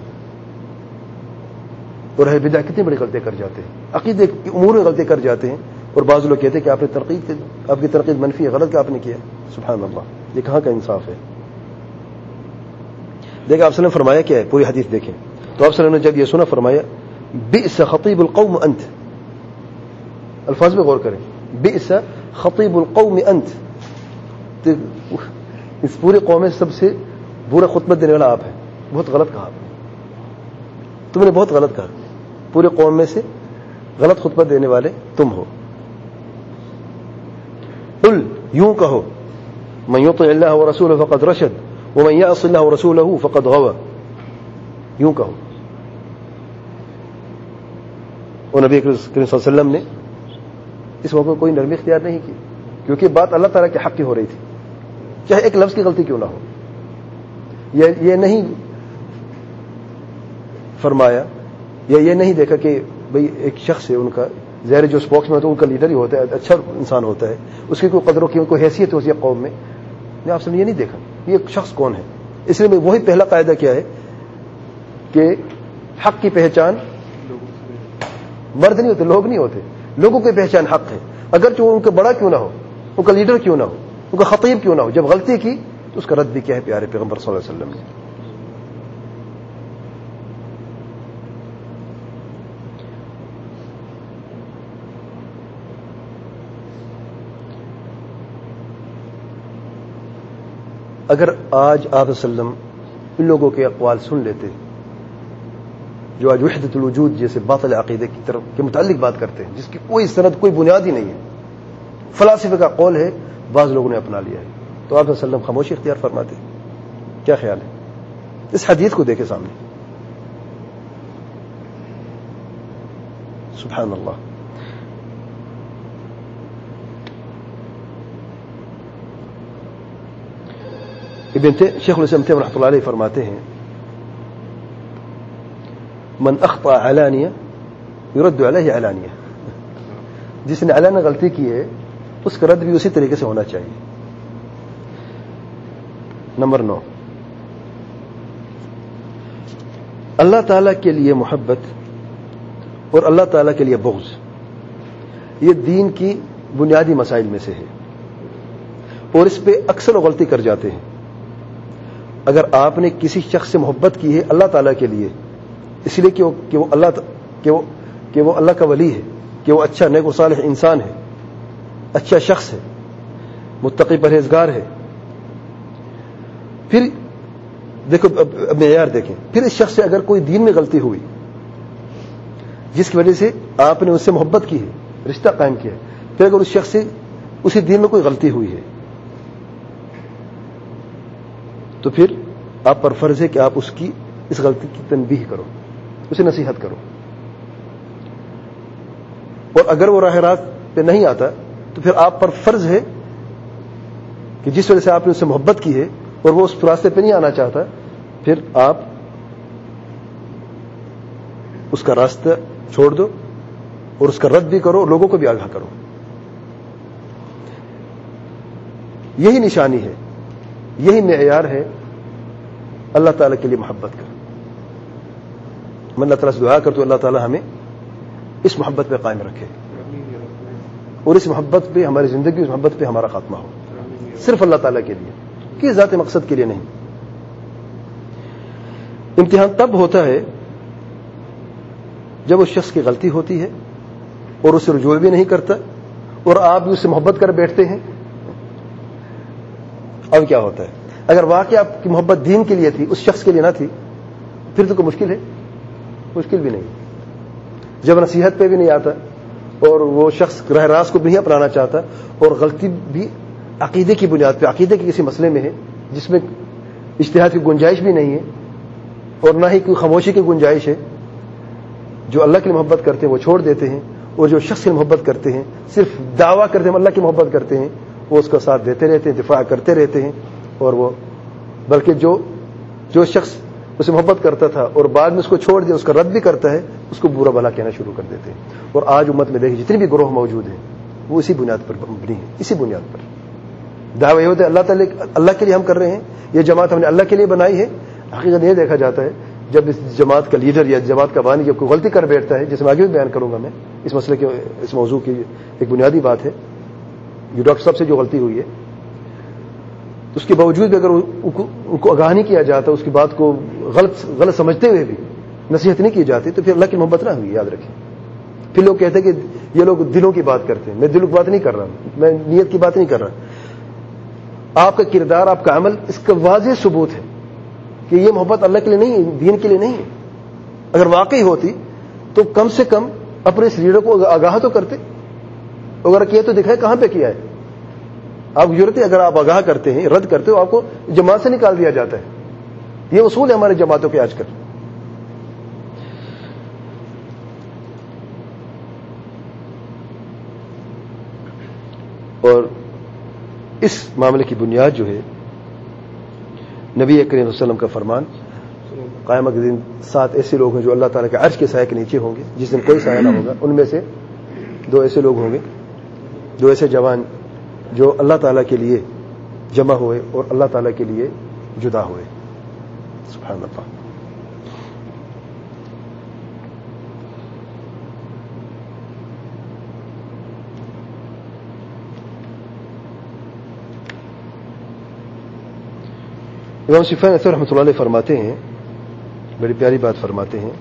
اور اہل بدع کتنی بڑی غلطیاں کر جاتے ہیں, عقیدے کی امور میں غلطی کر جاتے ہیں, اور بعض لوگ کہتے ہیں کہ آپ نے تنقید آپ کی تنقید منفی ہے, غلط کہ آپ نے کیا. سبحان اللہ, یہ کہاں کا انصاف ہے؟ دیکھیں آپ صلی اللہ علیہ وسلم فرمایا کیا ہے, پوری حدیث دیکھیں. تو آپ صلی اللہ علیہ وسلم نے جب یہ سنا فرمایا بئس خطیب القوم انت. الفاظ میں غور کریں, بئس خطیب القوم انت, اس پورے قوم میں سب سے برا خطبہ دینے والا آپ ہے. بہت غلط کہا آپ نے, تم نے بہت غلط کہا. پورے قوم میں سے غلط خطبہ دینے والے تم ہو. قل, یوں کہو, من یطع اللہ ورسولہ فقد رشد ومن یعص اللہ ورسولہ فقد غوى. یوں کہو. اور نبی کریم صلی اللہ علیہ وسلم نے اس موقع کوئی نرمی اختیار نہیں کی, کیونکہ بات اللہ تعالیٰ کے حق کی ہو رہی تھی, چاہے ایک لفظ کی غلطی کیوں نہ ہو. یہ یہ نہیں فرمایا یا یہ نہیں دیکھا کہ بھئی ایک شخص ہے, ان کا ظاہر جو اسپوکس مین ہوتا ہے ان کا لیڈر ہی ہوتا ہے, اچھا انسان ہوتا ہے, اس کی کوئی قدر و قیمت, کوئی حیثیت ہوتی ہے قوم میں. آپ سے یہ نہیں دیکھا یہ شخص کون ہے. اس لیے وہی پہلا قاعدہ کیا ہے کہ حق کی پہچان مرد نہیں ہوتے, لوگ نہیں ہوتے, لوگوں کی پہچان حق ہے, اگرچہ وہ ان کا بڑا کیوں نہ ہو, ان کا لیڈر کیوں نہ ہو, ان کا خطیب کیوں نہ ہو. جب غلطی کی تو اس کا رد بھی کیا ہے پیارے پیغمبر صلی اللہ علیہ وسلم نے. اگر آج آپ وسلم ان لوگوں کے اقوال سن لیتے جو آج وحدت الوجود جیسے باطل عقیدے کی طرف کے متعلق بات کرتے ہیں, جس کی کوئی سند کوئی بنیاد ہی نہیں ہے, فلاسفے کا قول ہے, بعض لوگوں نے اپنا لیا ہے, تو آپ وسلم خاموشی اختیار فرماتے. کیا خیال ہے؟ اس حدیث کو دیکھیں سامنے. سبحان اللہ. ابن شیخ الاسلام تیمیہ رحمۃ اللہ علیہ فرماتے ہیں من اخطا علانیہ یرد علیہ علانیہ. جس نے علانیہ غلطی کی ہے اس کا رد بھی اسی طریقے سے ہونا چاہیے. نمبر نو, اللہ تعالیٰ کے لیے محبت اور اللہ تعالیٰ کے لیے بغض یہ دین کی بنیادی مسائل میں سے ہے, اور اس پہ اکثر غلطی کر جاتے ہیں. اگر آپ نے کسی شخص سے محبت کی ہے اللہ تعالیٰ کے لیے, اس لیے کہ وہ کہ وہ اللہ کہ وہ کہ وہ اللہ کا ولی ہے, کہ وہ اچھا نیک و صالح انسان ہے, اچھا شخص ہے, متقی پرہیزگار ہے, پھر دیکھو اب معیار دیکھیں, پھر اس شخص سے اگر کوئی دین میں غلطی ہوئی جس کی وجہ سے آپ نے اس سے محبت کی ہے, رشتہ قائم کیا ہے, پھر اگر اس شخص سے اسی دین میں کوئی غلطی ہوئی ہے تو پھر آپ پر فرض ہے کہ آپ اس کی اس غلطی کی تنبیہ کرو, اسے نصیحت کرو. اور اگر وہ راہ راست پہ نہیں آتا تو پھر آپ پر فرض ہے کہ جس وجہ سے آپ نے اس سے محبت کی ہے اور وہ اس راستے پہ نہیں آنا چاہتا, پھر آپ اس کا راستہ چھوڑ دو اور اس کا رد بھی کرو اور لوگوں کو بھی آگاہ کرو. یہی نشانی ہے, یہی معیار ہے اللہ تعالیٰ کے لیے محبت کا. میں اللہ تعالیٰ سے دعا کرتا ہوں اللہ تعالیٰ ہمیں اس محبت پہ قائم رکھے اور اس محبت پہ ہماری زندگی, اس محبت پہ ہمارا خاتمہ ہو, صرف اللہ تعالیٰ کے لیے, کسی ذات مقصد کے لیے نہیں. امتحان تب ہوتا ہے جب اس شخص کی غلطی ہوتی ہے اور اسے رجوع بھی نہیں کرتا اور آپ بھی اس سے محبت کر بیٹھتے ہیں. اب کیا ہوتا ہے؟ اگر واقعی آپ کی محبت دین کے لیے تھی, اس شخص کے لیے نہ تھی, پھر تو کوئی مشکل ہے؟ مشکل بھی نہیں. جب نصیحت پہ بھی نہیں آتا اور وہ شخص راہ راست کو بھی نہیں اپنانا چاہتا اور غلطی بھی عقیدے کی بنیاد پہ, عقیدے کے کسی مسئلے میں ہے جس میں اجتہاد کی گنجائش بھی نہیں ہے اور نہ ہی کوئی خاموشی کی گنجائش ہے, جو اللہ کی محبت کرتے ہیں وہ چھوڑ دیتے ہیں اور جو شخص سے محبت کرتے ہیں، صرف دعویٰ کرتے ہیں اللہ کی محبت کرتے ہیں، وہ اس کا ساتھ دیتے رہتے ہیں، دفاع کرتے رہتے ہیں، اور وہ بلکہ جو جو شخص اسے محبت کرتا تھا اور بعد میں اس کو چھوڑ دیا، اس کا رد بھی کرتا ہے، اس کو برا بھلا کہنا شروع کر دیتے ہیں. اور آج امت میں دیکھیں جتنی بھی گروہ موجود ہیں وہ اسی بنیاد پر مبنی ہیں، اسی بنیاد پر. دعویٰ یہ ہوتا ہے اللہ تعالی اللہ کے لیے ہم کر رہے ہیں، یہ جماعت ہم نے اللہ کے لیے بنائی ہے. حقیقت یہ دیکھا جاتا ہے جب اس جماعت کا لیڈر یا جماعت کا بانی جب کوئی غلطی کر بیٹھتا ہے، جس میں آگے بھی بیان کروں گا میں اس مسئلے کے اس موضوع کی ایک بنیادی بات ہے، جو ڈاکٹر صاحب سے جو غلطی ہوئی ہے، اس کے باوجود بھی اگر ان کو آگاہ نہیں کیا جاتا، اس کی بات کو غلط غلط سمجھتے ہوئے بھی نصیحت نہیں کی جاتی، تو پھر اللہ کی محبت نہ ہوئی. یاد رکھیں. پھر لوگ کہتے ہیں کہ یہ لوگ دلوں کی بات کرتے ہیں. میں دلوں کی بات نہیں کر رہا ہوں، میں نیت کی بات نہیں کر رہا. آپ کا کردار، آپ کا عمل اس کا واضح ثبوت ہے کہ یہ محبت اللہ کے لیے نہیں ہے، دین کے لیے نہیں ہے. اگر واقعی ہوتی تو کم سے کم اپنے اس لیڈر کو آگاہ تو کرتے. اگر کیا تو دکھائے کہاں پہ کیا ہے. آپ کی ضرورت ہے اگر آپ آگاہ کرتے ہیں، رد کرتے ہو، آپ کو جماعت سے نکال دیا جاتا ہے. یہ اصول ہے ہماری جماعتوں کے آج کل. اور اس معاملے کی بنیاد جو ہے نبی کریم صلی اللہ علیہ وسلم کا فرمان، قیامت کے دن سات ایسے لوگ ہیں جو اللہ تعالیٰ کے عرش کے سائے کے نیچے ہوں گے، جس دن کوئی سایہ نہ ہوگا. ان میں سے دو ایسے لوگ ہوں گے، دو ایسے جوان جو اللہ تعالیٰ کے لیے جمع ہوئے اور اللہ تعالیٰ کے لیے جدا ہوئے. سبحان اللہ. امام سفیان ثوری رحمۃ اللہ علیہ فرماتے ہیں، بڑی پیاری بات فرماتے ہیں،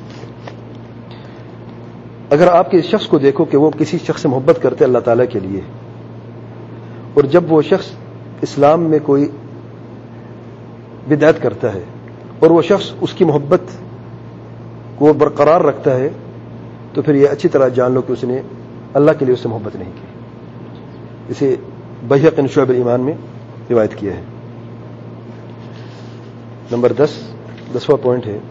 اگر آپ کے شخص کو دیکھو کہ وہ کسی شخص سے محبت کرتے اللہ تعالیٰ کے لیے، اور جب وہ شخص اسلام میں کوئی بدعت کرتا ہے اور وہ شخص اس کی محبت کو برقرار رکھتا ہے، تو پھر یہ اچھی طرح جان لو کہ اس نے اللہ کے لیے اس سے محبت نہیں کی. اسے بیہقی نے شعب الایمان میں روایت کیا ہے. نمبر دس دسواں پوائنٹ ہے،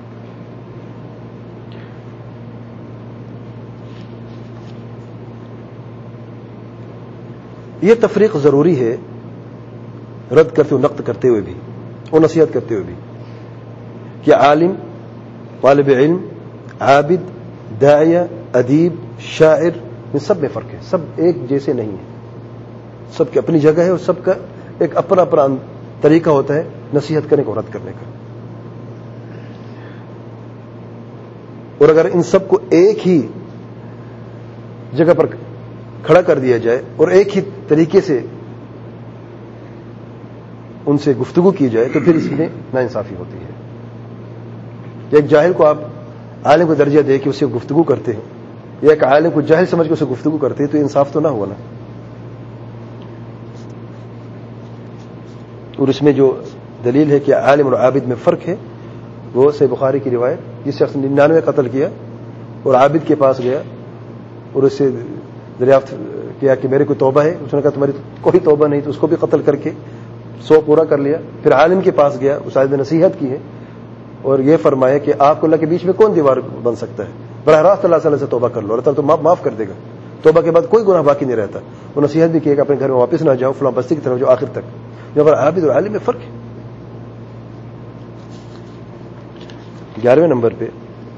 یہ تفریق ضروری ہے، رد کرتے ہوئے، نقد کرتے ہوئے بھی اور نصیحت کرتے ہوئے بھی، کہ عالم، طالب علم، عابد، داعیہ، ادیب، شاعر، ان سب میں فرق ہے. سب ایک جیسے نہیں ہیں، سب کی اپنی جگہ ہے اور سب کا ایک اپنا اپنا طریقہ ہوتا ہے نصیحت کرنے کا اور رد کرنے کا. اور اگر ان سب کو ایک ہی جگہ پر کھڑا کر دیا جائے اور ایک ہی طریقے سے ان سے گفتگو کی جائے تو پھر اس میں ناانصافی ہوتی ہے. ایک جاہل کو آپ عالم کو درجہ دے کے اس سے گفتگو کرتے ہیں، یا ایک عالم کو جاہل سمجھ کے اسے گفتگو کرتے ہیں، تو انصاف تو نہ ہوا نا. اور اس میں جو دلیل ہے کہ عالم اور عابد میں فرق ہے، وہ صحیح بخاری کی روایت، جس شخص نے ننانوے قتل کیا اور عابد کے پاس گیا اور اس سے دریافت کیا کہ میرے کوئی توبہ ہے، اس نے کہا تمہاری کوئی توبہ نہیں، تو اس کو بھی قتل کر کے سو پورا کر لیا. پھر عالم کے پاس گیا، اس عالم نے نصیحت کی ہے اور یہ فرمایا کہ آپ کو اللہ کے بیچ میں کون دیوار بن سکتا ہے، براہ راست اللہ تعالیٰ سے توبہ کر لو، اللہ تعالیٰ تو معاف کر دے گا. توبہ کے بعد کوئی گناہ باقی نہیں رہتا. وہ نصیحت بھی کی کہ اپنے گھر میں واپس نہ جاؤ، فلاں بستی کی طرف جو آخر تک. اگر عابد اور عالم میں فرق ہے. گیارہویں نمبر پہ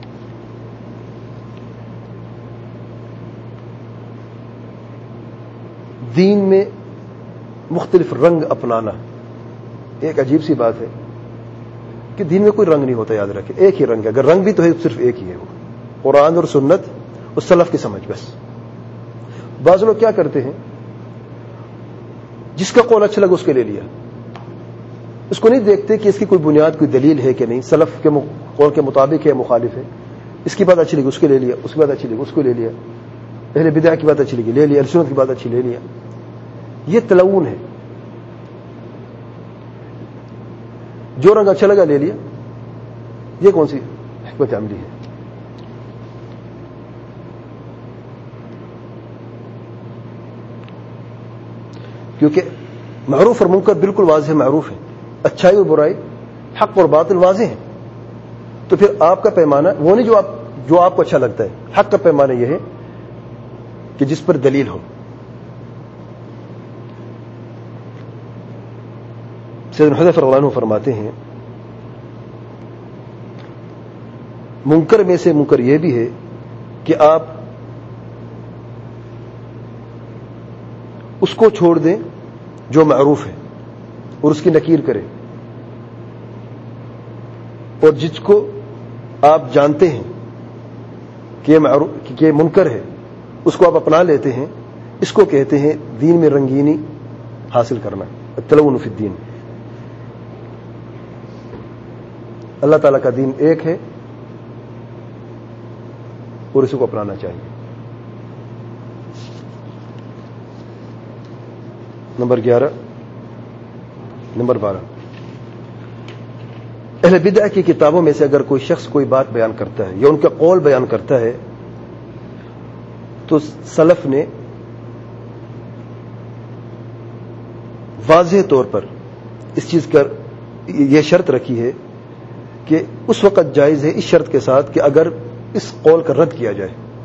دین میں مختلف رنگ اپنانا. ایک عجیب سی بات ہے کہ دین میں کوئی رنگ نہیں ہوتا، یاد رکھیں ایک ہی رنگ ہے. اگر رنگ بھی تو ہے صرف ایک ہی ہے، وہ قرآن اور سنت اور سلف کی سمجھ بس. بعض لوگ کیا کرتے ہیں، جس کا قول اچھا لگا اس کے لے لیا، اس کو نہیں دیکھتے کہ اس کی کوئی بنیاد، کوئی دلیل ہے کہ نہیں، سلف کے قول کے مطابق ہے، مخالف ہے. اس کی بات اچھی لگی اس کے لے لیا، اس کی بات اچھی لگی اس کو لے لیا، اہل بدع کی بات اچھی لگی لے لیا، سنت کی بات اچھی لے لیا. یہ تلون ہے. جو رنگ اچھا لگا لے لیا. یہ کون سی حکمت عملی ہے؟ کیونکہ معروف اور منکر بالکل واضح معروف ہے، اچھائی اور برائی، حق اور باطل واضح ہے. تو پھر آپ کا پیمانہ وہ نہیں جو آپ جو آپ کو اچھا لگتا ہے. حق کا پیمانہ یہ ہے کہ جس پر دلیل ہو. سیدنا حذیفہ رضی اللہ عنہ فرماتے ہیں منکر میں سے منکر یہ بھی ہے کہ آپ اس کو چھوڑ دیں جو معروف ہے اور اس کی نکیر کریں، اور جس کو آپ جانتے ہیں کہ معروف کہ منکر ہے اس کو آپ اپنا لیتے ہیں. اس کو کہتے ہیں دین میں رنگینی حاصل کرنا، التلون فی الدین. اللہ تعالیٰ کا دین ایک ہے اور اسی کو اپنانا چاہیے. نمبر گیارہ نمبر بارہ اہل بدع کی کتابوں میں سے اگر کوئی شخص کوئی بات بیان کرتا ہے یا ان کا قول بیان کرتا ہے تو سلف نے واضح طور پر اس چیز کا یہ شرط رکھی ہے کہ اس وقت جائز ہے اس شرط کے ساتھ کہ اگر اس قول کا رد کیا جائے.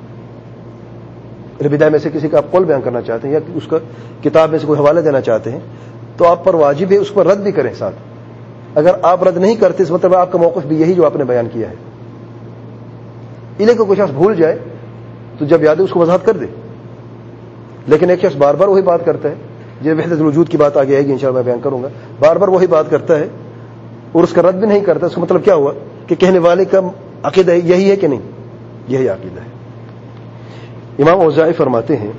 اہل بدع میں سے کسی کا آپ قول بیان کرنا چاہتے ہیں یا اس کا کتاب میں سے کوئی حوالہ دینا چاہتے ہیں تو آپ پر واجب ہے اس پر رد بھی کریں ساتھ. اگر آپ رد نہیں کرتے اس مطلب آپ کا موقف بھی یہی جو آپ نے بیان کیا ہے. انہیں کو کوئی شخص بھول جائے تو جب یاد ہے اس کو وضاحت کر دے، لیکن ایک شخص بار بار وہی بات کرتا ہے، جب وحدت الوجود کی بات آگے آئے گی انشاءاللہ میں بیان کروں گا، بار بار وہی بات کرتا ہے اور اس کا رد بھی نہیں کرتا، اس کا مطلب کیا ہوا کہ کہنے والے کا عقیدہ یہی ہے کہ نہیں؟ یہی عقیدہ ہے. امام اوزاعی فرماتے ہیں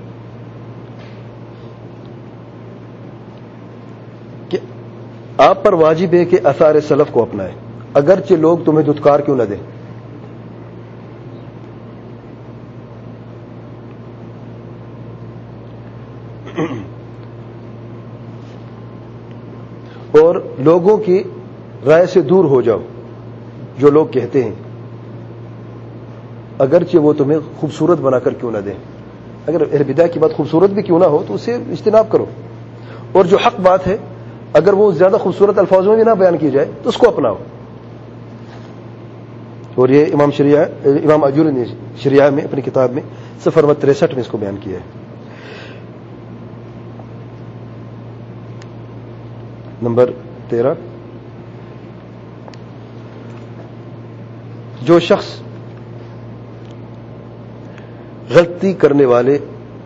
کہ آپ پر واجب ہے کہ آثار سلف کو اپنائیں اگرچہ لوگ تمہیں دھتکار کیوں نہ دیں. اور لوگوں کی رائے سے دور ہو جاؤ جو لوگ کہتے ہیں اگرچہ وہ تمہیں خوبصورت بنا کر کیوں نہ دیں. اگر اہل بدع کی بات خوبصورت بھی کیوں نہ ہو تو اسے اجتناب کرو، اور جو حق بات ہے اگر وہ زیادہ خوبصورت الفاظ میں بھی نہ بیان کی جائے تو اس کو اپناؤ. اور یہ امام شریعہ امام اجوری نے شریعہ میں اپنی کتاب میں صفحہ نمبر تریسٹھ میں اس کو بیان کیا ہے. نمبر تیرہ جو شخص غلطی کرنے والے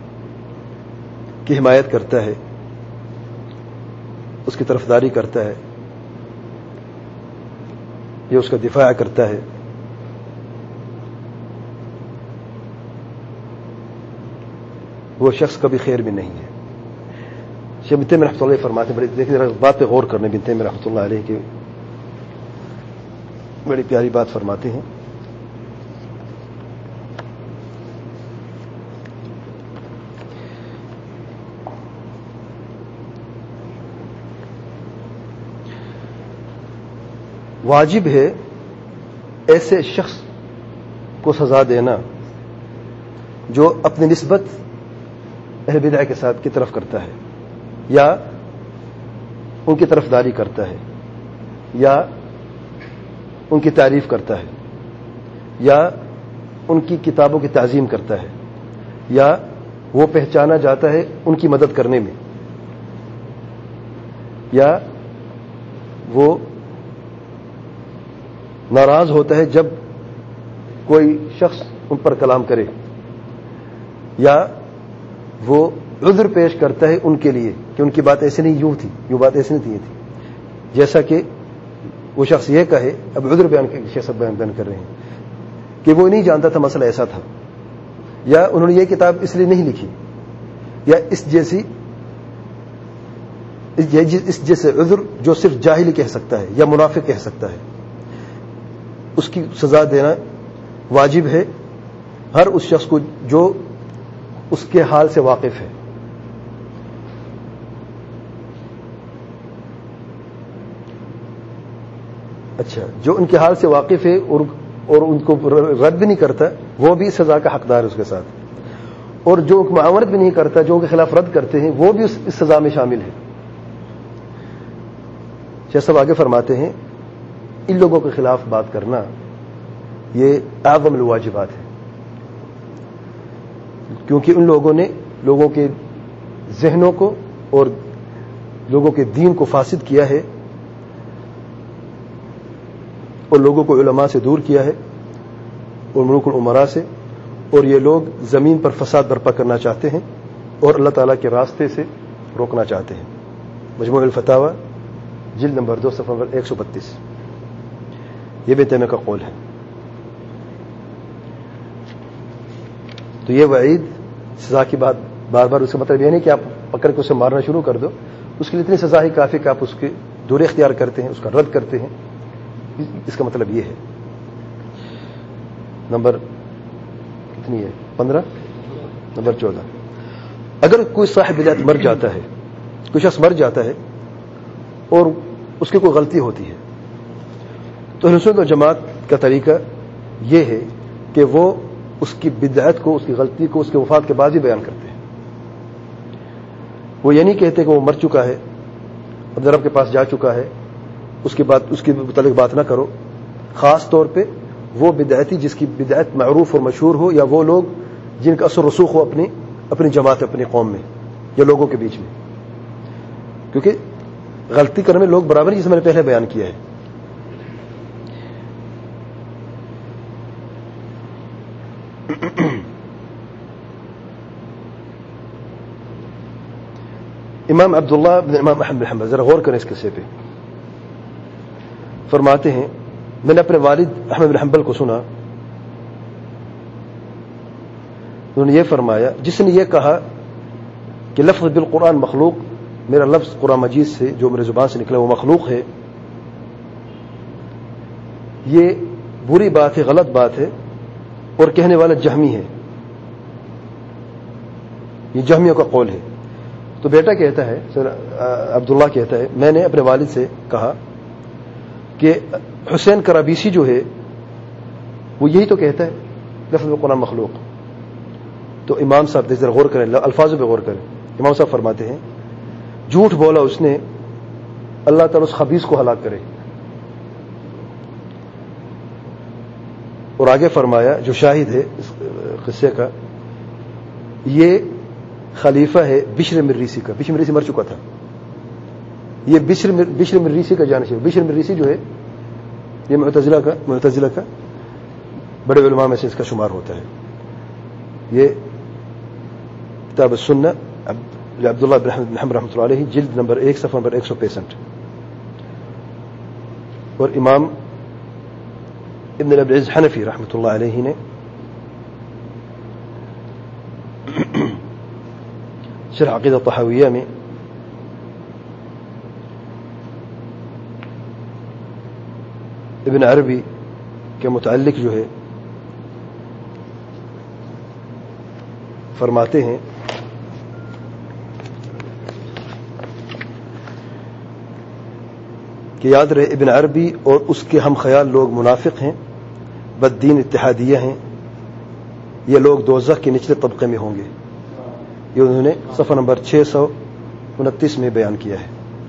کی حمایت کرتا ہے، اس کی طرفداری کرتا ہے یا اس کا دفاع کرتا ہے، وہ شخص کبھی خیر بھی نہیں ہے. شیخ ابن تیمیہ رحمۃ اللہ علیہ فرماتے ہیں، دیکھیں ذرا بات پہ غور کرنے، ابن تیمیہ رحمۃ اللہ علیہ کی بڑی پیاری بات فرماتے ہیں. واجب ہے ایسے شخص کو سزا دینا جو اپنی نسبت اہل بدع کے ساتھ کی طرف کرتا ہے یا ان کی طرفداری کرتا ہے یا ان کی تعریف کرتا ہے یا ان کی کتابوں کی تعظیم کرتا ہے یا وہ پہچانا جاتا ہے ان کی مدد کرنے میں یا وہ ناراض ہوتا ہے جب کوئی شخص ان پر کلام کرے یا وہ عذر پیش کرتا ہے ان کے لیے کہ ان کی بات ایسے نہیں یوں تھی، یوں بات ایسے نہیں تھی، یہ تھی، جیسا کہ وہ شخص یہ کہے. اب عذر بیان شخص بیان بیان کر رہے ہیں کہ وہ نہیں جانتا تھا مسئلہ ایسا تھا، یا انہوں نے یہ کتاب اس لیے نہیں لکھی، یا اس جیسی اس جیسے عذر جو صرف جاہل کہہ سکتا ہے یا منافق کہہ سکتا ہے. اس کی سزا دینا واجب ہے ہر اس شخص کو جو اس کے حال سے واقف ہے. اچھا، جو ان کے حال سے واقف ہے اور اور ان کو رد بھی نہیں کرتا وہ بھی سزا کا حقدار ہے اس کے ساتھ، اور جو معاونت بھی نہیں کرتا، جو ان کے خلاف رد کرتے ہیں وہ بھی اس سزا میں شامل ہے. شیخ صاحب آگے فرماتے ہیں ان لوگوں کے خلاف بات کرنا یہ اعظم الواجبات ہے، کیونکہ ان لوگوں نے لوگوں کے ذہنوں کو اور لوگوں کے دین کو فاسد کیا ہے اور لوگوں کو علماء سے دور کیا ہے اور ملوک العمراء سے، اور یہ لوگ زمین پر فساد برپا کرنا چاہتے ہیں اور اللہ تعالیٰ کے راستے سے روکنا چاہتے ہیں۔ مجموع الفتاوی جلد نمبر دو صفحہ نمبر ایک سو بتیس، یہ ابن تیمیہ کا قول ہے۔ تو یہ وعید سزا کی بات بار بار، اس کا مطلب یہ نہیں کہ آپ پکڑ کے اسے مارنا شروع کر دو، اس کے لیے اتنی سزا ہی کافی کہ آپ اس کے دور اختیار کرتے ہیں، اس کا رد کرتے ہیں، اس کا مطلب یہ ہے۔ نمبر کتنی ہے؟ پندرہ نمبر چودہ، اگر کوئی صاحب بدعت مر جاتا ہے، کوئی شخص مر جاتا ہے اور اس کی کوئی غلطی ہوتی ہے، تو اہل سنت و جماعت کا طریقہ یہ ہے کہ وہ اس کی بدعت کو، اس کی غلطی کو اس کے وفات کے بعد ہی بیان کرتے ہیں۔ وہ یہ نہیں کہتے کہ وہ مر چکا ہے، اب رب کے پاس جا چکا ہے، اس کی بات اس کے متعلق بات نہ کرو، خاص طور پہ وہ بدعتی جس کی بدعت معروف اور مشہور ہو، یا وہ لوگ جن کا اثر رسوخ ہو اپنی اپنی جماعت، اپنی قوم میں یا لوگوں کے بیچ میں، کیونکہ غلطی کرنے میں لوگ برابر، جسے میں نے پہلے بیان کیا ہے۔ امام عبداللہ بن امام احمد بن حنبل، ذرا غور کریں اس قصے پہ، فرماتے ہیں میں نے اپنے والد احمد بن حنبل کو سنا، انہوں نے یہ فرمایا، جس نے یہ کہا کہ لفظ بالقرآن مخلوق، میرا لفظ قرآن مجید سے جو میرے زبان سے نکلا وہ مخلوق ہے، یہ بری بات ہے، غلط بات ہے، اور کہنے والا جہمی ہے، یہ جہمیوں کا قول ہے۔ تو بیٹا کہتا ہے، عبداللہ کہتا ہے، میں نے اپنے والد سے کہا کہ حسین کرابیسی جو ہے وہ یہی تو کہتا ہے لفظ بالقرآن مخلوق۔ تو امام صاحب دیکھ ذرا غور کریں، الفاظوں پہ غور کریں، امام صاحب فرماتے ہیں جھوٹ بولا اس نے، اللہ تعالیٰ اس خبیث کو ہلاک کرے۔ اور آگے فرمایا، جو شاہد ہے اس قصے کا، یہ خلیفہ ہے بشر مریسی کا، بشر مریسی مر چکا تھا، یہ بشر بشر مریسی کا جانشین، بشر مریسی جو ہے یہ معتزلہ کا معتزلہ کا بڑے علماء میں سے اس کا شمار ہوتا ہے۔ یہ کتاب السنہ عبداللہ بن احمد بن حنبل رحمۃ اللہ علیہ، جلد نمبر ایک صفحہ نمبر ایک سو پینسٹھ۔ اور امام ابن عبد العزیز حنفی رحمۃ اللہ علیہ نے شرح عقیدہ طحاویہ میں ابن عربی کے متعلق جو ہے فرماتے ہیں کہ یاد رہے ابن عربی اور اس کے ہم خیال لوگ منافق ہیں، بد دین اتحادیہ ہیں، یہ لوگ دوزخ کے نچلے طبقے میں ہوں گے، یہ انہوں نے صفحہ نمبر چھ سو انتیس میں بیان کیا ہے۔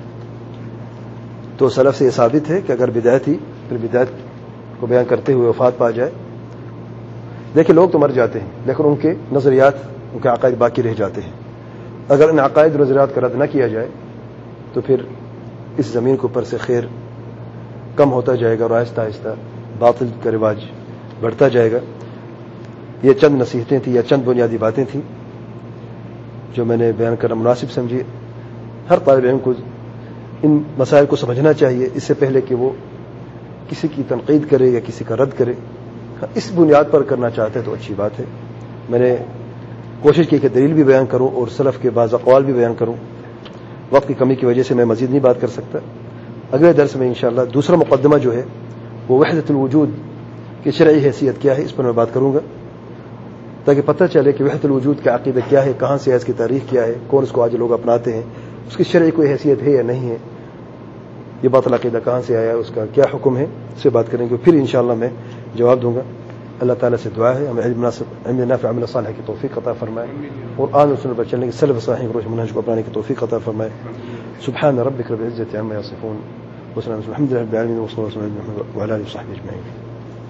تو سلف سے یہ ثابت ہے کہ اگر بدعتی پھر بدعت کو بیان کرتے ہوئے وفات پا جائے، دیکھیں لوگ تو مر جاتے ہیں لیکن ان کے نظریات، ان کے عقائد باقی رہ جاتے ہیں۔ اگر ان عقائد اور نظریات کا رد نہ کیا جائے تو پھر اس زمین کے اوپر سے خیر کم ہوتا جائے گا اور آہستہ آہستہ باطل کا رواج بڑھتا جائے گا۔ یہ چند نصیحتیں تھیں یا چند بنیادی باتیں تھیں جو میں نے بیان کرنا مناسب سمجھی۔ ہر طالب علم کو ان مسائل کو سمجھنا چاہیے اس سے پہلے کہ وہ کسی کی تنقید کرے یا کسی کا رد کرے۔ اس بنیاد پر کرنا چاہتے ہیں تو اچھی بات ہے۔ میں نے کوشش کی کہ دلیل بھی بیان کروں اور سلف کے بعض اقوال بھی بیان کروں، وقت کی کمی کی وجہ سے میں مزید نہیں بات کر سکتا۔ اگلے درس میں انشاءاللہ دوسرا مقدمہ جو ہے وہ وحدت الوجود کی شرعی حیثیت کیا ہے، اس پر میں بات کروں گا تاکہ پتہ چلے کہ وحدت الوجود کا عقیدہ کیا ہے، کہاں سے ہے، اس کی تاریخ کیا ہے، کون اس کو آج لوگ اپناتے ہیں، اس کی شرعی کوئی حیثیت ہے یا نہیں ہے، یہ باطل عقیدہ کہاں سے آیا، اس کا کیا حکم ہے، اس سے بات کریں گے، پھر انشاءاللہ میں جواب دوں گا۔ اللہ تعالیٰ سے دعا ہے ہمیں علم نافع عمل صالح کی توفیق عطا فرمائے، قرآن اور سنت پر چلنے کی سلف صالحین کے روش منہج کو اپنانے کی توفیق عطا فرمائے۔ سبحان ربک رب العزة عما یصفون وسلام الحمد للہ رب العالمین وصلی اللہ علیہ وسلم وعلی آلہ وصحبہ اجمعین۔